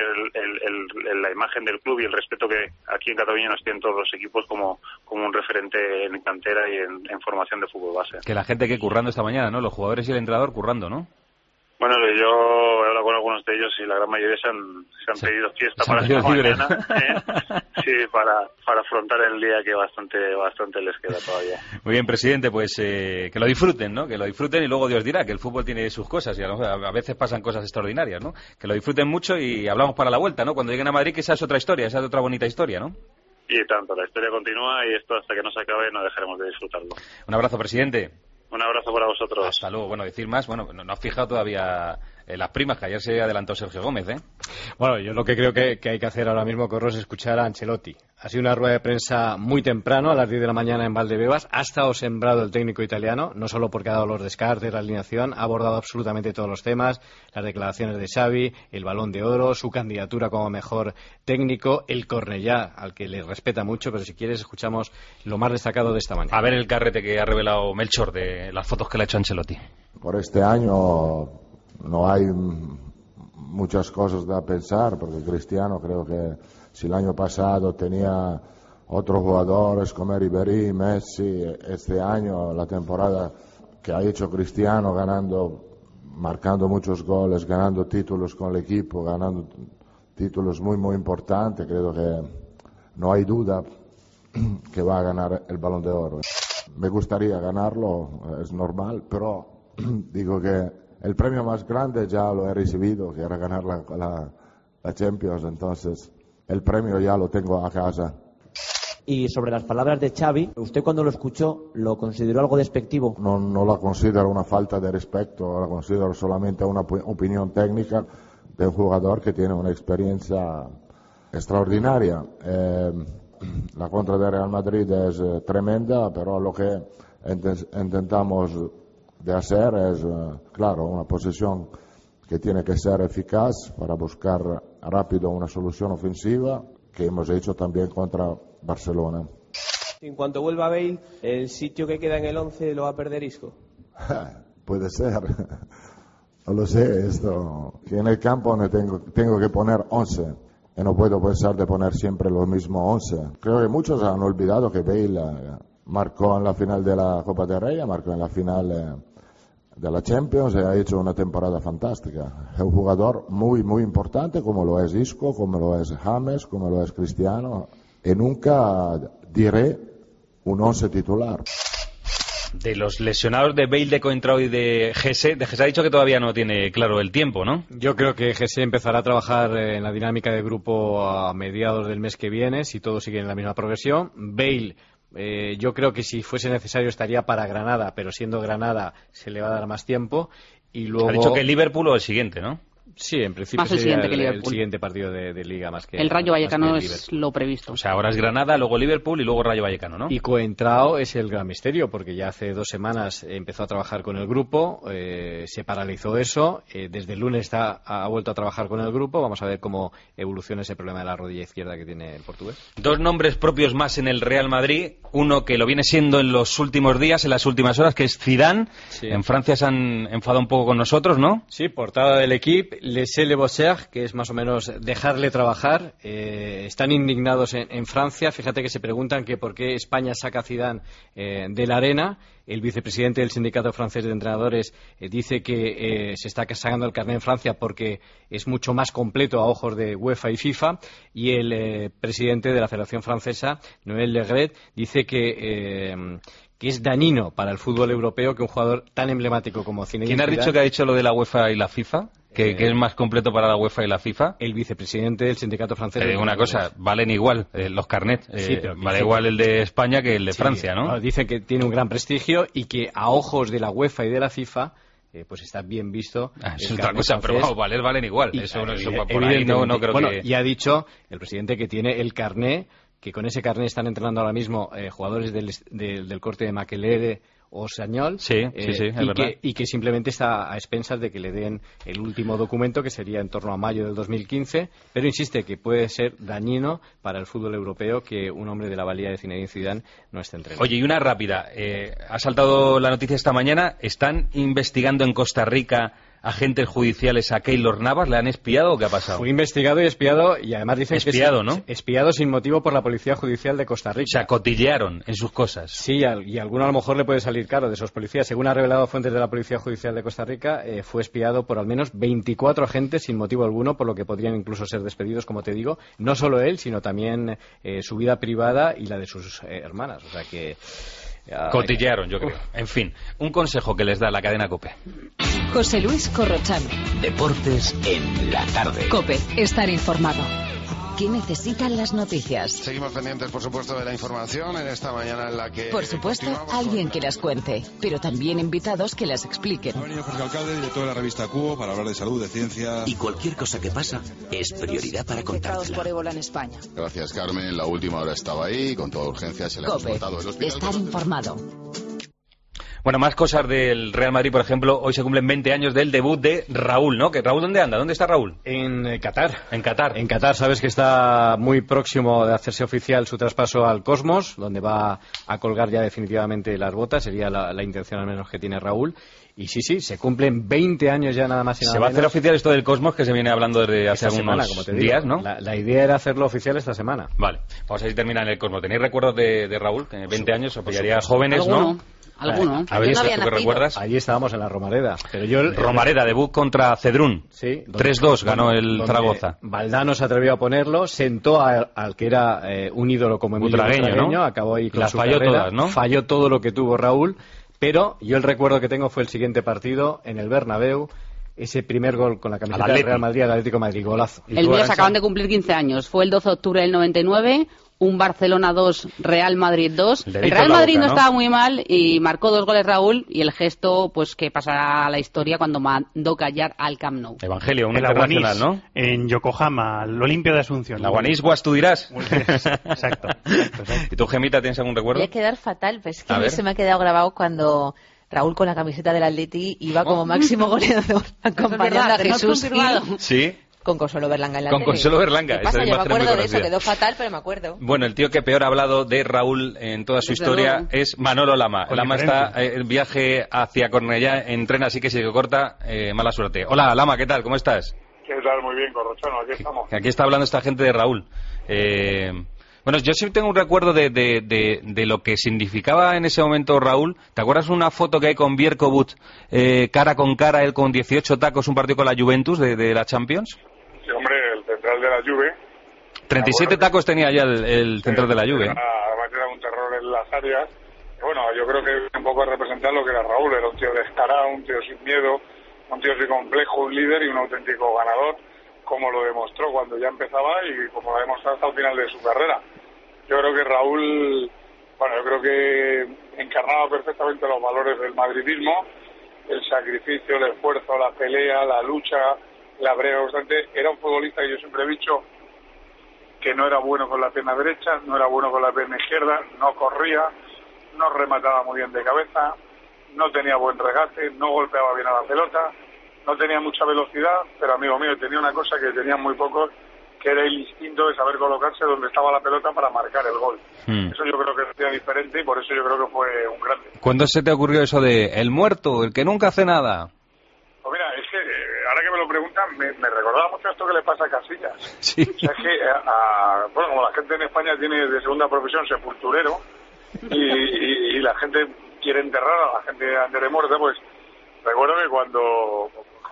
la imagen del club y el respeto que aquí en Cataluña nos tienen todos los equipos como un referente en cantera y en formación de fútbol base. Que la gente que currando esta mañana, ¿no? Los jugadores y el entrenador currando, ¿no? Bueno, yo he hablado con algunos de ellos y la gran mayoría se han pedido fiesta para esta mañana, sí, para afrontar el día que bastante les queda todavía. Muy bien, presidente, pues que lo disfruten, ¿no? Que lo disfruten y luego Dios dirá que el fútbol tiene sus cosas y a veces pasan cosas extraordinarias, ¿no? Que lo disfruten mucho y hablamos para la vuelta, ¿no? Cuando lleguen a Madrid, que esa es otra historia, esa es otra bonita historia, ¿no? Y tanto, la historia continúa y esto hasta que no se acabe no dejaremos de disfrutarlo. Un abrazo, presidente. Un abrazo para vosotros. Hasta luego. Bueno, decir más, no has fijado todavía las primas, que ayer se adelantó Sergio Gómez, Bueno, yo lo que creo que hay que hacer ahora mismo, Corros, es escuchar a Ancelotti. Ha sido una rueda de prensa muy temprano, a las 10 de la mañana en Valdebebas. Ha estado sembrado el técnico italiano, no solo porque ha dado los descartes, la alineación, ha abordado absolutamente todos los temas, las declaraciones de Xavi, el Balón de Oro, su candidatura como mejor técnico, el Cornellá, al que le respeta mucho, pero si quieres escuchamos lo más destacado de esta mañana. A ver el carrete que ha revelado Melchor de las fotos que le ha hecho Ancelotti. Por este año no hay muchas cosas de pensar, porque Cristiano creo que si el año pasado tenía otros jugadores como Ribéry, Messi, este año la temporada que ha hecho Cristiano marcando muchos goles, ganando títulos con el equipo, ganando títulos muy muy importantes, creo que no hay duda que va a ganar el Balón de Oro. Me gustaría ganarlo, es normal, pero digo que el premio más grande ya lo he recibido, que era ganar la Champions, entonces el premio ya lo tengo a casa. Y sobre las palabras de Xavi, ¿usted cuando lo escuchó lo consideró algo despectivo? No la considero una falta de respeto, la considero solamente una opinión técnica de un jugador que tiene una experiencia extraordinaria. La contra de Real Madrid es tremenda, pero lo que intentamos de hacer es, claro, una posesión que tiene que ser eficaz para buscar rápido una solución ofensiva, que hemos hecho también contra Barcelona. En cuanto vuelva Bale, ¿el sitio que queda en el 11 lo va a perder Isco? Puede ser. No lo sé, esto. Que en el campo tengo que poner 11. Y no puedo pensar de poner siempre los mismos 11. Creo que muchos han olvidado que Bale marcó en la final de la Copa del Rey, marcó en la final de la Champions y ha hecho una temporada fantástica. Es un jugador muy, muy importante, como lo es Isco, como lo es James, como lo es Cristiano. Y nunca diré un 11 titular. De los lesionados de Bale, de Coentrao y de Gese ha dicho que todavía no tiene claro el tiempo, ¿no? Yo creo que Gese empezará a trabajar en la dinámica de grupo a mediados del mes que viene, si todo sigue en la misma progresión. Bale Yo creo que si fuese necesario estaría para Granada, pero siendo Granada se le va a dar más tiempo. Y luego... Ha dicho que el Liverpool o el siguiente, ¿no? Sí, en principio más el sería siguiente que Liverpool. El siguiente partido de Liga más que el Rayo Vallecano que el es lo previsto. O sea, ahora es Granada, luego Liverpool y luego Rayo Vallecano, ¿no? Y Coentrao es el gran misterio, porque ya hace 2 semanas empezó a trabajar con el grupo, se paralizó eso, desde el lunes ha vuelto a trabajar con el grupo. Vamos a ver cómo evoluciona ese problema de la rodilla izquierda que tiene el portugués. 2 nombres propios más en el Real Madrid, uno que lo viene siendo en los últimos días, en las últimas horas, que es Zidane. Sí. En Francia se han enfadado un poco con nosotros, ¿no? Sí, portada del equipo, laissez-le bosser, que es más o menos dejarle trabajar. Están indignados en Francia. Fíjate que se preguntan que por qué España saca a Zidane de la arena. El vicepresidente del sindicato francés de entrenadores dice que se está sacando el carné en Francia porque es mucho más completo a ojos de UEFA y FIFA. Y el presidente de la Federación Francesa, Noël Le Graët, dice que es dañino para el fútbol europeo que un jugador tan emblemático como Zinedine Zidane... ¿Quién ha dicho que ha dicho lo de la UEFA y la FIFA? ¿Que es más completo para la UEFA y la FIFA? El vicepresidente del sindicato francés. Una cosa, valen igual los carnets. Sí, vale igual el de España que el de Francia, ¿no? Dicen que tiene un gran prestigio y que a ojos de la UEFA y de la FIFA pues está bien visto. Es otra cosa, francés. Pero valen igual. Eso por ahí no creo que... Y ha dicho el presidente que tiene el carné, que con ese carné están entrenando ahora mismo jugadores del corte de Makelele o Sañol, y que simplemente está a expensas de que le den el último documento, que sería en torno a mayo del 2015, pero insiste que puede ser dañino para el fútbol europeo que un hombre de la valía de Zinedine Zidane no esté entrenando. Oye, y una rápida, ha saltado la noticia esta mañana, ¿están investigando en Costa Rica agentes judiciales a Keylor Navas? ¿Le han espiado o qué ha pasado? Fue investigado y espiado, y además dicen espiado, que ¿no? Espiado sin motivo por la Policía Judicial de Costa Rica. O sea, cotillearon en sus cosas. Sí, y alguno a lo mejor le puede salir caro de esos policías. Según ha revelado fuentes de la Policía Judicial de Costa Rica, fue espiado por al menos 24 agentes sin motivo alguno, por lo que podrían incluso ser despedidos, como te digo. No solo él, sino también su vida privada y la de sus hermanas. O sea que... Cotillearon, yo creo. En fin, un consejo que les da la cadena COPE. José Luis Corrochano. Deportes en la tarde. COPE, estar informado. ¿Qué necesitan las noticias? Seguimos pendientes, por supuesto, de la información en esta mañana en la que... Por supuesto, alguien que las cuente, pero también invitados que las expliquen. Ha venido Jorge Alcalde, director de la revista Cubo, para hablar de salud, de ciencia... Y cualquier cosa que pasa es prioridad para contártela. Por ébola en España. Gracias, Carmen. La última hora estaba ahí, con toda urgencia se le ha transportado el hospital. Estar informado. Bueno, más cosas del Real Madrid, por ejemplo. Hoy se cumplen 20 años del debut de Raúl, ¿no? ¿Que Raúl dónde anda? ¿Dónde está Raúl? En Qatar. En Qatar. En Qatar, sabes que está muy próximo de hacerse oficial su traspaso al Cosmos, donde va a colgar ya definitivamente las botas. Sería la intención al menos que tiene Raúl. Y sí, se cumplen 20 años ya nada más y nada menos. Se va a hacer oficial esto del Cosmos, que se viene hablando desde hace algunos días, ¿no? La idea era hacerlo oficial esta semana. Vale, vamos a ver si termina en el Cosmos. ¿Tenéis recuerdos de Raúl? Que 20 años, apoyaría a jóvenes, ¿Alguno? ¿no? Alguno. A ver, ¿tú qué recuerdas? Allí estábamos en la Romareda. Romareda, debut contra Cedrún. Sí. 3-2 ganó el Zaragoza. Valdano se atrevió a ponerlo, sentó al que era un ídolo como Emilio Butragueño, ¿no? Acabó ahí con su falló carrera. Todas, ¿no? Falló todo lo que tuvo Raúl, pero yo el recuerdo que tengo fue el siguiente partido en el Bernabéu. Ese primer gol con la camiseta del Real Madrid, al Atlético de Madrid, golazo. El mío se acaban de cumplir 15 años. Fue el 12 de octubre del 99, un Barcelona 2, Real Madrid 2. El Real Madrid no estaba muy mal y marcó 2 goles Raúl, y el gesto pues que pasará a la historia cuando mandó callar al Camp Nou. Evangelio, un el internacional, Aguanís, ¿no? En Yokohama, el Olimpia de Asunción. El Aguanís, Guas, tú dirás. Exacto. ¿Y tú, Gemita, tienes algún recuerdo? Voy a quedar fatal, pero es que a mí se me ha quedado grabado cuando Raúl con la camiseta del Atleti iba como máximo goleador acompañando a Jesús Gil. Sí. Con Consuelo Berlanga en la Con tele. Consuelo Berlanga. ¿Qué pasa? Yo me acuerdo de eso, quedó fatal, pero me acuerdo. Bueno, el tío que peor ha hablado de Raúl en toda su historia es Manolo Lama. Lama está en viaje hacia Cornellá en tren, así que si se corta, mala suerte. Hola, Lama, ¿qué tal? ¿Cómo estás? ¿Qué tal? Muy bien, Corrochano, aquí estamos. Aquí está hablando esta gente de Raúl. Bueno, yo sí tengo un recuerdo de lo que significaba en ese momento Raúl. ¿Te acuerdas una foto que hay con Bierkobut, cara con cara, él con 18 tacos, un partido con la Juventus de la Champions? Sí, hombre, el central de la Juve. 37 tacos tenía ya el central de la Juve. Además era un terror en las áreas. Y bueno, yo creo que un poco representar lo que era Raúl. Era un tío descarado, un tío sin miedo, un tío sin complejo, un líder y un auténtico ganador, como lo demostró cuando ya empezaba y como lo ha demostrado hasta el final de su carrera. Yo creo que Raúl bueno, yo creo que encarnaba perfectamente los valores del madridismo, el sacrificio, el esfuerzo, la pelea, la lucha, la brega constante. Era un futbolista que yo siempre he dicho que no era bueno con la pierna derecha, no era bueno con la pierna izquierda, no corría, no remataba muy bien de cabeza, no tenía buen regate, no golpeaba bien a la pelota, no tenía mucha velocidad, pero amigo mío, tenía una cosa que tenían muy pocos, que era el instinto de saber colocarse donde estaba la pelota para marcar el gol. Eso yo creo que era diferente y por eso yo creo que fue un grande. ¿Cuándo se te ocurrió eso de el muerto, el que nunca hace nada? Pues mira, es que ahora que me lo preguntan, me recordaba mucho esto que le pasa a Casillas. Sí. O sea, es que, bueno, como la gente en España tiene de segunda profesión sepulturero y la gente quiere enterrar a la gente antes de muerte, pues recuerdo que cuando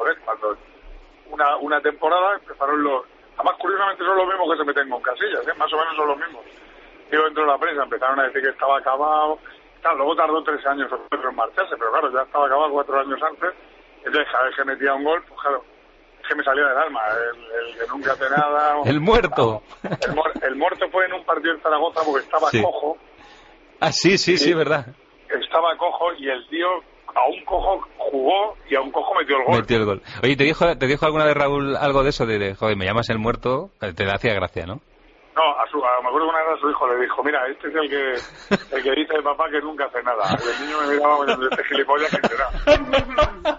una temporada empezaron además curiosamente son los mismos que se meten con Casillas, más o menos son los mismos. Digo, dentro de la prensa empezaron a decir que estaba acabado, luego tardó 3 años o 4 en marcharse, pero claro, ya estaba acabado 4 años antes, entonces cada vez que metía un gol, pues claro, es que me salía del alma, el que nunca hace nada. El muerto. El muerto fue en un partido en Zaragoza porque estaba cojo. Ah, sí, verdad. Estaba cojo y el tío a un cojo jugó y a un cojo metió el gol. Oye, ¿te dijo alguna vez Raúl algo de eso? De joder, me llamas el muerto, te hacía gracia, ¿no? No, me acuerdo que una vez a su hijo le dijo, mira, este es el que dice de papá que nunca hace nada. Y el niño me miraba diciendo, este gilipollas que será.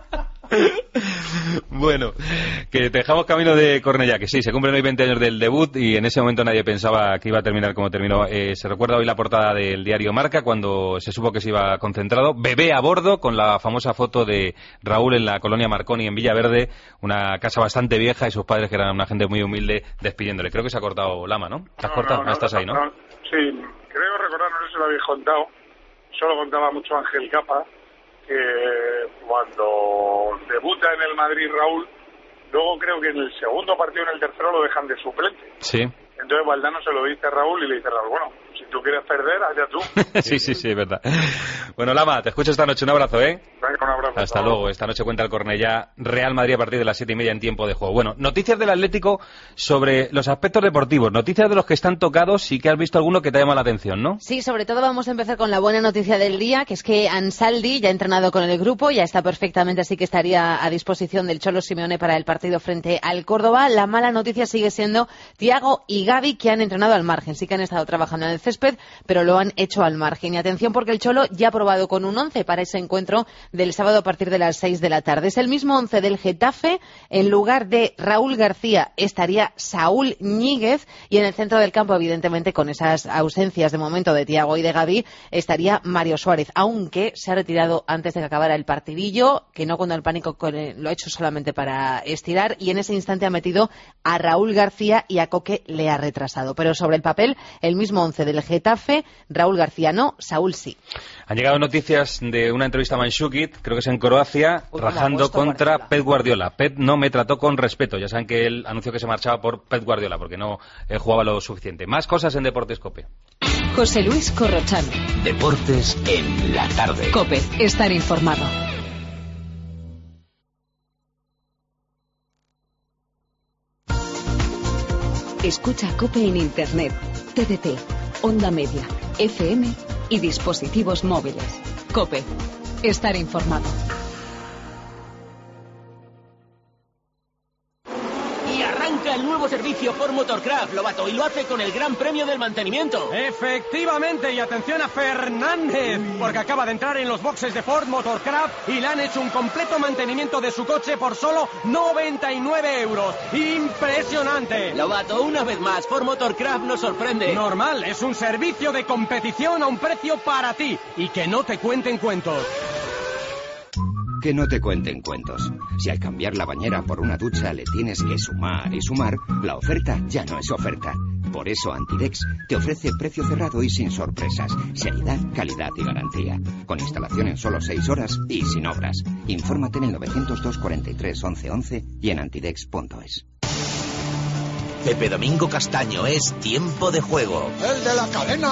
Bueno, que te dejamos camino de Cornellá, que sí, se cumplen hoy 20 años del debut y en ese momento nadie pensaba que iba a terminar como terminó. Se recuerda hoy la portada del diario Marca cuando se supo que se iba concentrado. Bebé a bordo, con la famosa foto de Raúl en la colonia Marconi en Villaverde, una casa bastante vieja y sus padres, que eran una gente muy humilde, despidiéndole. Creo que se ha cortado Lama, ¿no? ¿Te has cortado? No, estás ahí, ¿no? Sí, creo recordar, no sé si lo habéis contado, solo contaba mucho Ángel Capa, que cuando debuta en el Madrid Raúl, luego creo que en el segundo partido, en el tercero, lo dejan de suplente. Sí. Entonces Valdano se lo dice a Raúl y le dice a Raúl, bueno, si tú quieres perder, allá tú. sí, es verdad. Bueno, Lama, te escucho esta noche. Un abrazo, ¿eh? Venga, un abrazo. Hasta luego. Esta noche cuenta el Cornellá Real Madrid a partir de las 7:30 en tiempo de juego. Bueno, noticias del Atlético sobre los aspectos deportivos. Noticias de los que están tocados y que has visto alguno que te llama la atención, ¿no? Sí, sobre todo vamos a empezar con la buena noticia del día, que es que Ansaldi ya ha entrenado con el grupo, ya está perfectamente, así que estaría a disposición del Cholo Simeone para el partido frente al Córdoba. La mala noticia sigue siendo Thiago y Gavi, que han entrenado al margen. Sí que han estado trabajando en el césped, pero lo han hecho al margen. Y atención, porque el Cholo ya ha probado con un 11 para ese encuentro del sábado a partir de las 6 de la tarde. Es el mismo 11 del Getafe. En lugar de Raúl García estaría Saúl Ñíguez, y en el centro del campo, evidentemente con esas ausencias de momento de Thiago y de Gavi, estaría Mario Suárez, aunque se ha retirado antes de que acabara el partidillo, que no cuando el pánico, lo ha hecho solamente para estirar, y en ese instante ha metido a Raúl García y a Coque le ha retrasado. Pero sobre el papel, el mismo 11 del Getafe, Raúl García no, Saúl sí. Han llegado noticias de una entrevista a Mandžukić, creo que es en Croacia, rajando contra Pep Guardiola. Pep no me trató con respeto. Ya saben que él anunció que se marchaba por Pep Guardiola, porque no jugaba lo suficiente. Más cosas en Deportes COPE. José Luis Corrochano. Deportes en la tarde. COPE, estar informado. Escucha COPE en Internet, TDT, Onda Media, FM y dispositivos móviles. COPE, estar informado. Y arranca el nuevo servicio Ford Motorcraft, Lobato, y lo hace con el Gran Premio del Mantenimiento. Efectivamente, y atención a Fernández, porque acaba de entrar en los boxes de Ford Motorcraft y le han hecho un completo mantenimiento de su coche por solo 99 euros. ¡Impresionante! Lobato, una vez más, Ford Motorcraft nos sorprende. Normal, es un servicio de competición a un precio para ti, y que no te cuenten cuentos. Que no te cuenten cuentos. Si al cambiar la bañera por una ducha le tienes que sumar y sumar, la oferta ya no es oferta. Por eso Antidex te ofrece precio cerrado y sin sorpresas, seriedad, calidad y garantía. Con instalación en solo 6 horas y sin obras. Infórmate en el 902 43 11 11 y en antidex.es. Pepe Domingo Castaño, es tiempo de juego. El de la cadena,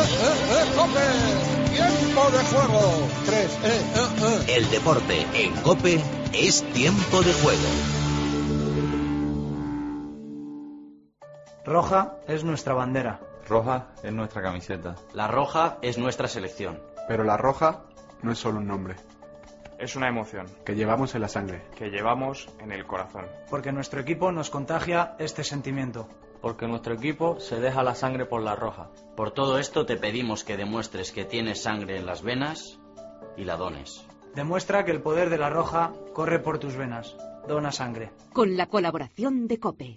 COPE. Tiempo de juego. 3, El deporte en COPE es tiempo de juego. Roja es nuestra bandera. Roja es nuestra camiseta. La roja es nuestra selección. Pero la roja no es solo un nombre. Es una emoción. Que llevamos en la sangre. Que llevamos en el corazón. Porque nuestro equipo nos contagia este sentimiento. Porque nuestro equipo se deja la sangre por la roja. Por todo esto te pedimos que demuestres que tienes sangre en las venas y la dones. Demuestra que el poder de la roja corre por tus venas. Dona sangre. Con la colaboración de COPE.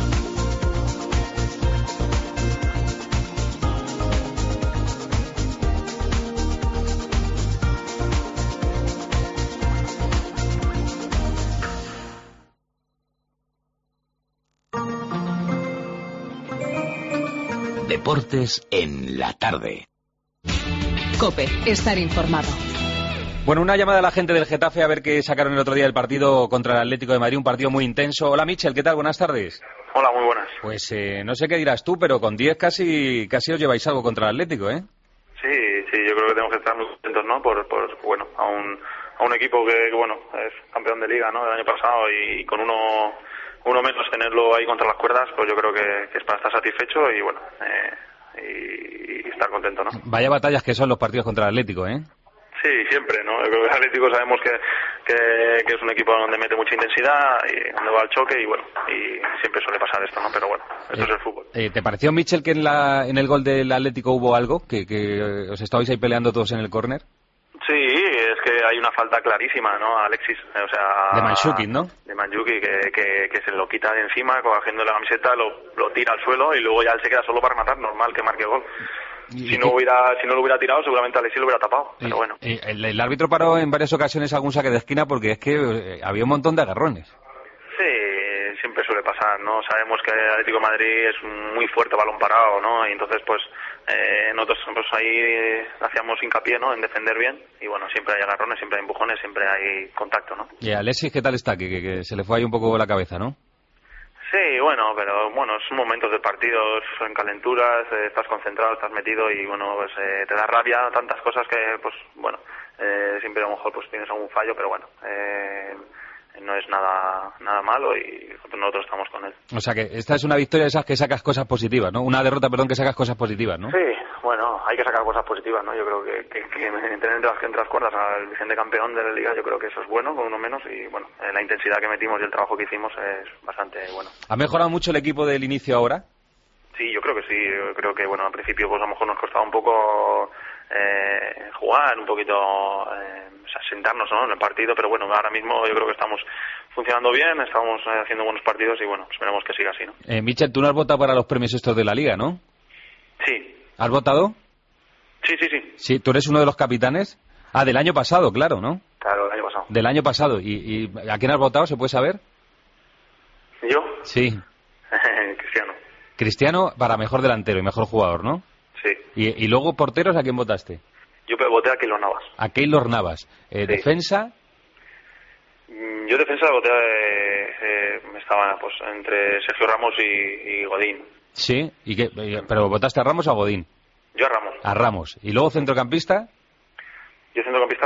Deportes en la tarde. COPE, estar informado. Bueno, una llamada a la gente del Getafe a ver qué sacaron el otro día del partido contra el Atlético de Madrid, un partido muy intenso. Hola Michel, ¿qué tal? Buenas tardes. Hola, muy buenas. Pues no sé qué dirás tú, pero con 10 casi os lleváis algo contra el Atlético, ¿eh? Sí, yo creo que tenemos que estar muy contentos, ¿no? Por bueno, a un equipo que bueno, es campeón de liga, ¿no? Del año pasado y con uno menos tenerlo ahí contra las cuerdas, pues yo creo que es para estar satisfecho y bueno, y estar contento, ¿no? Vaya batallas que son los partidos contra el Atlético, ¿eh? Sí, siempre, ¿no? Yo creo que el Atlético sabemos que es un equipo donde mete mucha intensidad y donde va al choque y bueno, y siempre suele pasar esto, ¿no? Pero bueno, esto es el fútbol. ¿Te pareció, Michel, que en el gol del Atlético hubo algo? ¿Que os estabais ahí peleando todos en el córner? Sí, es que hay una falta clarísima, ¿no? A Alexis, o sea... De Mandzukic, ¿no? De Mandzukic, que se lo quita de encima, cogiendo la camiseta, lo tira al suelo y luego ya él se queda solo para rematar, normal que marque gol. Si no lo hubiera tirado, seguramente Alexis lo hubiera tapado, pero bueno. El árbitro paró en varias ocasiones algún saque de esquina porque es que había un montón de agarrones. Sí, siempre suele pasar, ¿no? Sabemos que el Atlético de Madrid es muy fuerte balón parado, ¿no? Y entonces, pues, nosotros pues, ahí hacíamos hincapié, ¿no? En defender bien y bueno, siempre hay agarrones, siempre hay empujones, siempre hay contacto, ¿no? ¿Y Alexis qué tal está? Que se le fue ahí un poco la cabeza, ¿no? Sí, bueno, pero bueno, son momentos de partidos en calenturas, estás concentrado, estás metido y bueno, pues te da rabia tantas cosas que pues bueno, siempre a lo mejor pues tienes algún fallo, pero bueno, no es nada malo y nosotros estamos con él. O sea que esta es una victoria de esas que sacas cosas positivas, ¿no? Una derrota, perdón, que sacas cosas positivas, ¿no? Sí, bueno, hay que sacar cosas positivas, ¿no? Yo creo que tener entre las cuerdas al vigente campeón de la Liga, yo creo que eso es bueno, con uno menos y bueno, la intensidad que metimos y el trabajo que hicimos es bastante bueno. ¿Ha mejorado mucho el equipo del inicio ahora? Sí, yo creo que sí. Yo creo que bueno, al principio pues a lo mejor nos costaba un poco jugar, un poquito sentarnos, ¿no? En el partido, pero bueno, ahora mismo yo creo que estamos funcionando bien, estamos haciendo buenos partidos y bueno, esperemos que siga así, ¿no? Michel, tú no has votado para los premios estos de la Liga, ¿no? Sí. ¿Has votado? Sí. Sí, tú eres uno de los capitanes. Ah, del año pasado, claro, ¿no? Claro, del año pasado. Del año pasado. ¿Y a quién has votado? ¿Se puede saber? ¿Yo? Sí. Cristiano. Cristiano para mejor delantero y mejor jugador, ¿no? Sí. ¿Y luego porteros a quién votaste? Yo voté a Keylor Navas. A Keylor Navas. Sí. ¿Defensa? Yo defensa voté estaba pues entre Sergio Ramos y Godín. Sí. ¿Pero votaste a Ramos o a Godín? Yo a Ramos. A Ramos. ¿Y luego centrocampista? Yo centrocampista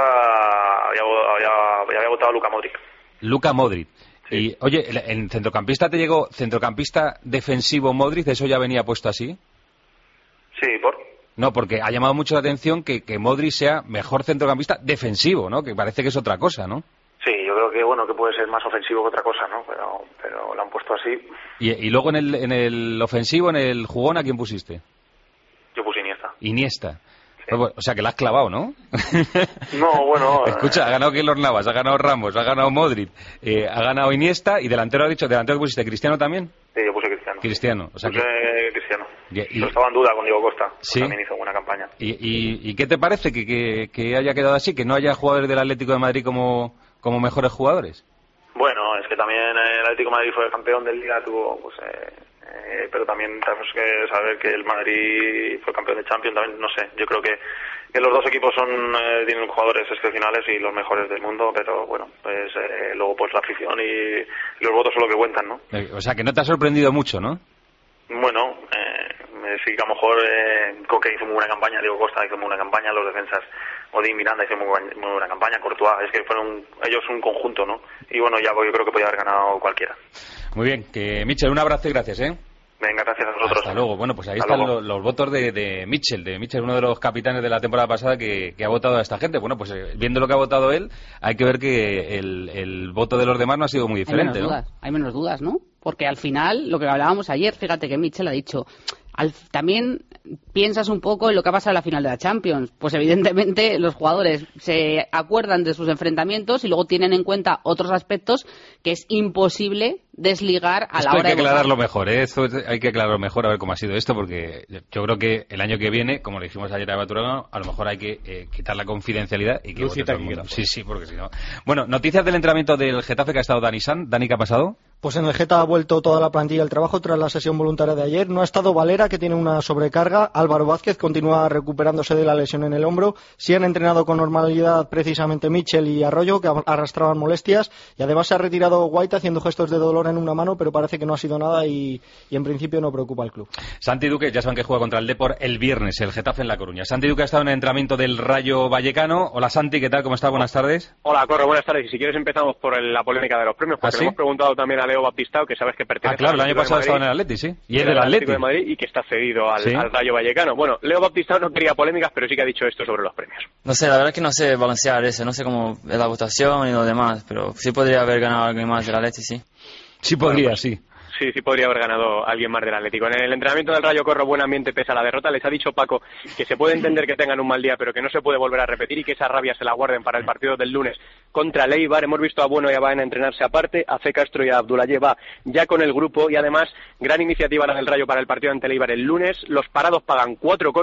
había votado a Luka Modric. Luka Modric. Sí. Y, oye, ¿en centrocampista te llegó centrocampista defensivo Modric? ¿Eso ya venía puesto así? Sí, ¿por? No, porque ha llamado mucho la atención que Modric sea mejor centrocampista defensivo, ¿no? Que parece que es otra cosa, ¿no? Sí, yo creo que bueno que puede ser más ofensivo que otra cosa, ¿no? Pero lo han puesto así. Y luego en el ofensivo, en el jugón, ¿a quién pusiste? Yo puse Iniesta. Iniesta. Sí. O sea, que la has clavado, ¿no? No, bueno... Escucha, ha ganado Keylor Navas, ha ganado Ramos, ha ganado Modric, ha ganado Iniesta y delantero, delantero pusiste ¿Cristiano también? Sí, yo puse Cristiano. Cristiano, o sea puse Cristiano. Yo estaba en duda con Diego Costa, ¿sí? También hizo buena campaña. ¿Y qué te parece que haya quedado así, que no haya jugadores del Atlético de Madrid como mejores jugadores? Bueno, es que también el Atlético de Madrid fue campeón de Liga, tuvo pues... pero también tenemos que saber que el Madrid fue campeón de Champions, también no sé, yo creo que los dos equipos tienen jugadores excepcionales y los mejores del mundo, pero bueno, pues luego pues la afición y los votos son lo que cuentan, ¿no? O sea, que no te ha sorprendido mucho, ¿no? Bueno, sí que a lo mejor Coque hizo muy buena campaña, Diego Costa hizo muy buena campaña, los defensas Odín, Miranda hizo muy buena campaña, Courtois, es que fueron ellos un conjunto, ¿no? Y bueno, ya yo creo que podía haber ganado cualquiera. Muy bien, que Michel, un abrazo y gracias, ¿eh? Venga, gracias a vosotros. Hasta luego. Bueno, pues ahí Hasta están luego. los votos de Mitchell. De Mitchell, uno de los capitanes de la temporada pasada que ha votado a esta gente. Bueno, pues viendo lo que ha votado él, hay que ver que el voto de los demás no ha sido muy diferente, ¿no? Hay menos dudas, ¿no? Porque al final, lo que hablábamos ayer, fíjate que Mitchell ha dicho, también piensas un poco en lo que ha pasado en la final de la Champions. Pues evidentemente los jugadores se acuerdan de sus enfrentamientos y luego tienen en cuenta otros aspectos que es imposible desligar a la hora de hay que aclararlo mejor, ¿eh? Esto hay que aclararlo mejor a ver cómo ha sido esto, porque yo creo que el año que viene, como le dijimos ayer a Baturano, a lo mejor hay que quitar la confidencialidad y que vote todo el mundo. Sí, porque si no... Bueno, noticias del entrenamiento del Getafe que ha estado Dani San. Dani, ¿qué ha pasado? Pues en el Geta ha vuelto toda la plantilla al trabajo tras la sesión voluntaria de ayer. No ha estado Valera, que tiene una sobrecarga. Álvaro Vázquez continúa recuperándose de la lesión en el hombro. Sí han entrenado con normalidad precisamente Mitchell y Arroyo, que arrastraban molestias. Y además se ha retirado White haciendo gestos de dolor en una mano, pero parece que no ha sido nada y en principio no preocupa al club. Santi Duque, ya saben que juega contra el Depor el viernes, el Getafe en La Coruña. Santi Duque ha estado en el entrenamiento del Rayo Vallecano. Hola Santi, ¿qué tal? ¿Cómo estás? Buenas tardes. Hola, Corro, buenas tardes. Y si quieres empezamos por la polémica de los premios, porque le hemos preguntado también a Leo Baptistao, que sabes que pertenece claro, el año pasado estaba en el Atleti, sí. Y es del Atleti de Madrid y que está cedido al Rayo Vallecano. Bueno, Leo Baptistao no quería polémicas, pero sí que ha dicho esto sobre los premios. No sé, la verdad es que no sé balancear eso, no sé cómo es la votación y lo demás, pero sí podría haber ganado alguien más del Atleti, sí. Sí podría, sí. Sí podría haber ganado alguien más del Atlético. En el entrenamiento del Rayo Corro, buen ambiente pese a la derrota. Les ha dicho Paco que se puede entender que tengan un mal día, pero que no se puede volver a repetir y que esa rabia se la guarden para el partido del lunes contra el Eibar. Hemos visto a Bueno y a Baena entrenarse aparte, a Fe Castro y a Abdoulaye va ya con el grupo y además gran iniciativa la del Rayo para el partido ante el Eibar el lunes. Los parados pagan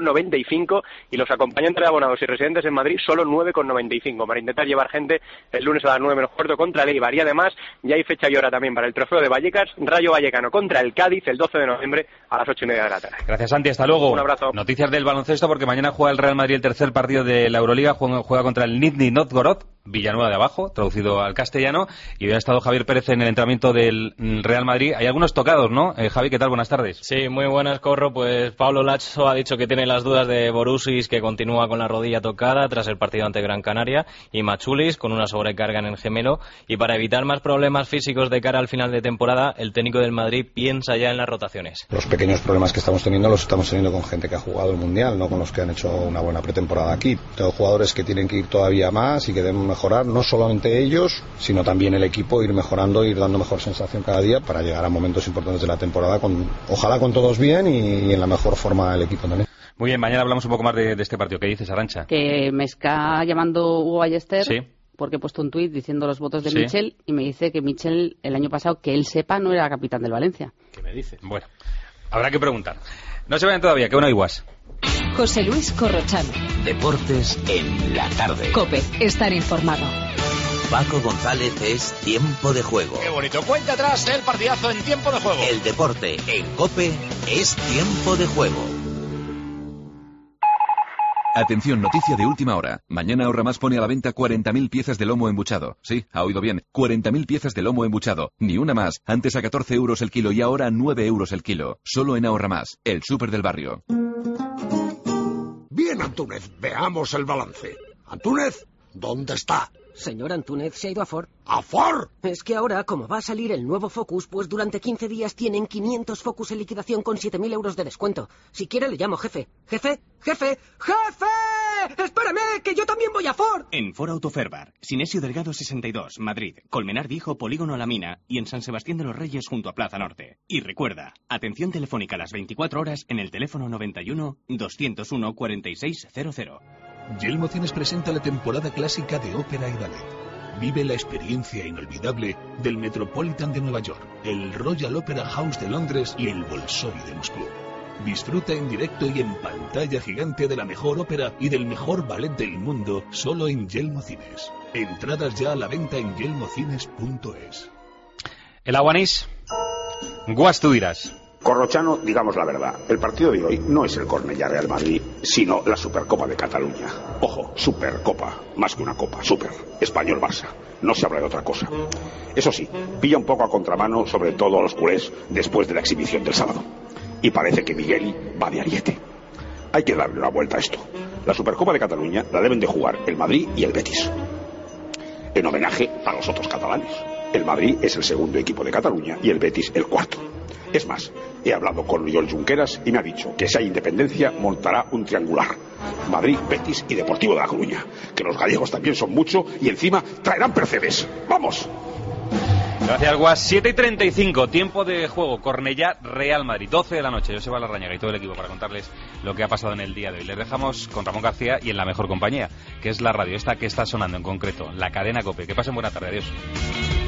4,95 y los acompañantes de abonados y residentes en Madrid solo 9,95 para intentar llevar gente el lunes a las 9 menos cuarto contra el Eibar. Y además ya hay fecha y hora también para el trofeo de Vallecas, Rayo Vallecano contra el Cádiz el 12 de noviembre a las 8:30 de la tarde. Gracias, Santi. Hasta luego. Un abrazo. Noticias del baloncesto, porque mañana juega el Real Madrid el tercer partido de la Euroliga. Juega contra el Nizhny Novgorod, Villanueva de Abajo, traducido al castellano. Y hoy ha estado Javier Pérez en el entrenamiento del Real Madrid. Hay algunos tocados, ¿no? Javi, ¿qué tal? Buenas tardes. Sí, muy buenas, Corro. Pues Pablo Lacho ha dicho que tiene las dudas de Borussis, que continúa con la rodilla tocada tras el partido ante Gran Canaria, y Machulis con una sobrecarga en el gemelo. Y para evitar más problemas físicos de cara al final de temporada, el técnico del Madrid piensa ya en las rotaciones. Los pequeños problemas que estamos teniendo los estamos teniendo con gente que ha jugado el Mundial, no con los que han hecho una buena pretemporada aquí. Tengo jugadores que tienen que ir todavía más y que deben mejorar, no solamente ellos, sino también el equipo, ir mejorando, ir dando mejor sensación cada día para llegar a momentos importantes de la temporada, ojalá con todos bien y en la mejor forma del equipo también. Muy bien, mañana hablamos un poco más de este partido. ¿Qué dices, Arantxa? Que me está llamando Hugo Ballester. Sí. Porque he puesto un tuit diciendo los votos de Sí. Mitchell y me dice que Mitchell el año pasado, que él sepa, no era capitán del Valencia. ¿Qué me dices? Bueno, habrá que preguntar. No se vayan todavía, que aún hay guas. José Luis Corrochano. Deportes en la tarde. COPE. Estar informado. Paco González es Tiempo de Juego. Qué bonito. Cuenta atrás el partidazo en Tiempo de Juego. El deporte en COPE es Tiempo de Juego. Atención, noticia de última hora. Mañana Ahorramás pone a la venta 40.000 piezas de lomo embuchado. Sí, ha oído bien. 40.000 piezas de lomo embuchado. Ni una más. Antes a 14 euros el kilo y ahora a 9 euros el kilo. Solo en Ahorramás, el súper del barrio. Bien, Antúnez, veamos el balance. Antúnez, ¿dónde está? Señor Antúnez se ha ido a Ford. ¿A Ford? Es que ahora, como va a salir el nuevo Focus, pues durante 15 días tienen 500 Focus en liquidación con 7.000 euros de descuento. Si quiere le llamo jefe. ¡Jefe! ¡Jefe! ¡Jefe! ¡Espérame, que yo también voy a Ford! En Ford Autoferbar, Sinesio Delgado 62, Madrid, Colmenar Viejo, Polígono La Mina y en San Sebastián de los Reyes junto a Plaza Norte. Y recuerda, atención telefónica a las 24 horas en el teléfono 91 201 4600. Yelmo Cines presenta la temporada clásica de ópera y ballet. Vive la experiencia inolvidable del Metropolitan de Nueva York, el Royal Opera House de Londres y el Bolshoi de Moscú. Disfruta en directo y en pantalla gigante de la mejor ópera y del mejor ballet del mundo solo en Yelmo Cines. Entradas ya a la venta en yelmocines.es. El Aguanís. Guas, tú dirás. Corrochano, digamos la verdad, el partido de hoy no es el Cornellà-Real Madrid, sino la Supercopa de Cataluña. Ojo, Supercopa, más que una copa, Super, Español-Barça, no se habla de otra cosa. Eso sí, pilla un poco a contramano, sobre todo a los culés, después de la exhibición del sábado. Y parece que Migueli va de ariete. Hay que darle una vuelta a esto. La Supercopa de Cataluña la deben de jugar el Madrid y el Betis, en homenaje a los otros catalanes. El Madrid es el segundo equipo de Cataluña y el Betis el cuarto. Es más, He hablado con Oriol Junqueras y me ha dicho que si hay independencia montará un triangular. Madrid, Betis y Deportivo de La Coruña. Que los gallegos también son mucho y encima traerán percebes. ¡Vamos! Gracias, Guas. 7:35, tiempo de juego. Cornellá, Real Madrid, 12 de la noche. Joseba Larrañaga y todo el equipo para contarles lo que ha pasado en el día de hoy. Les dejamos con Ramón García y en la mejor compañía, que es la radio, esta que está sonando en concreto, la cadena COPE. Que pasen buena tarde. Adiós.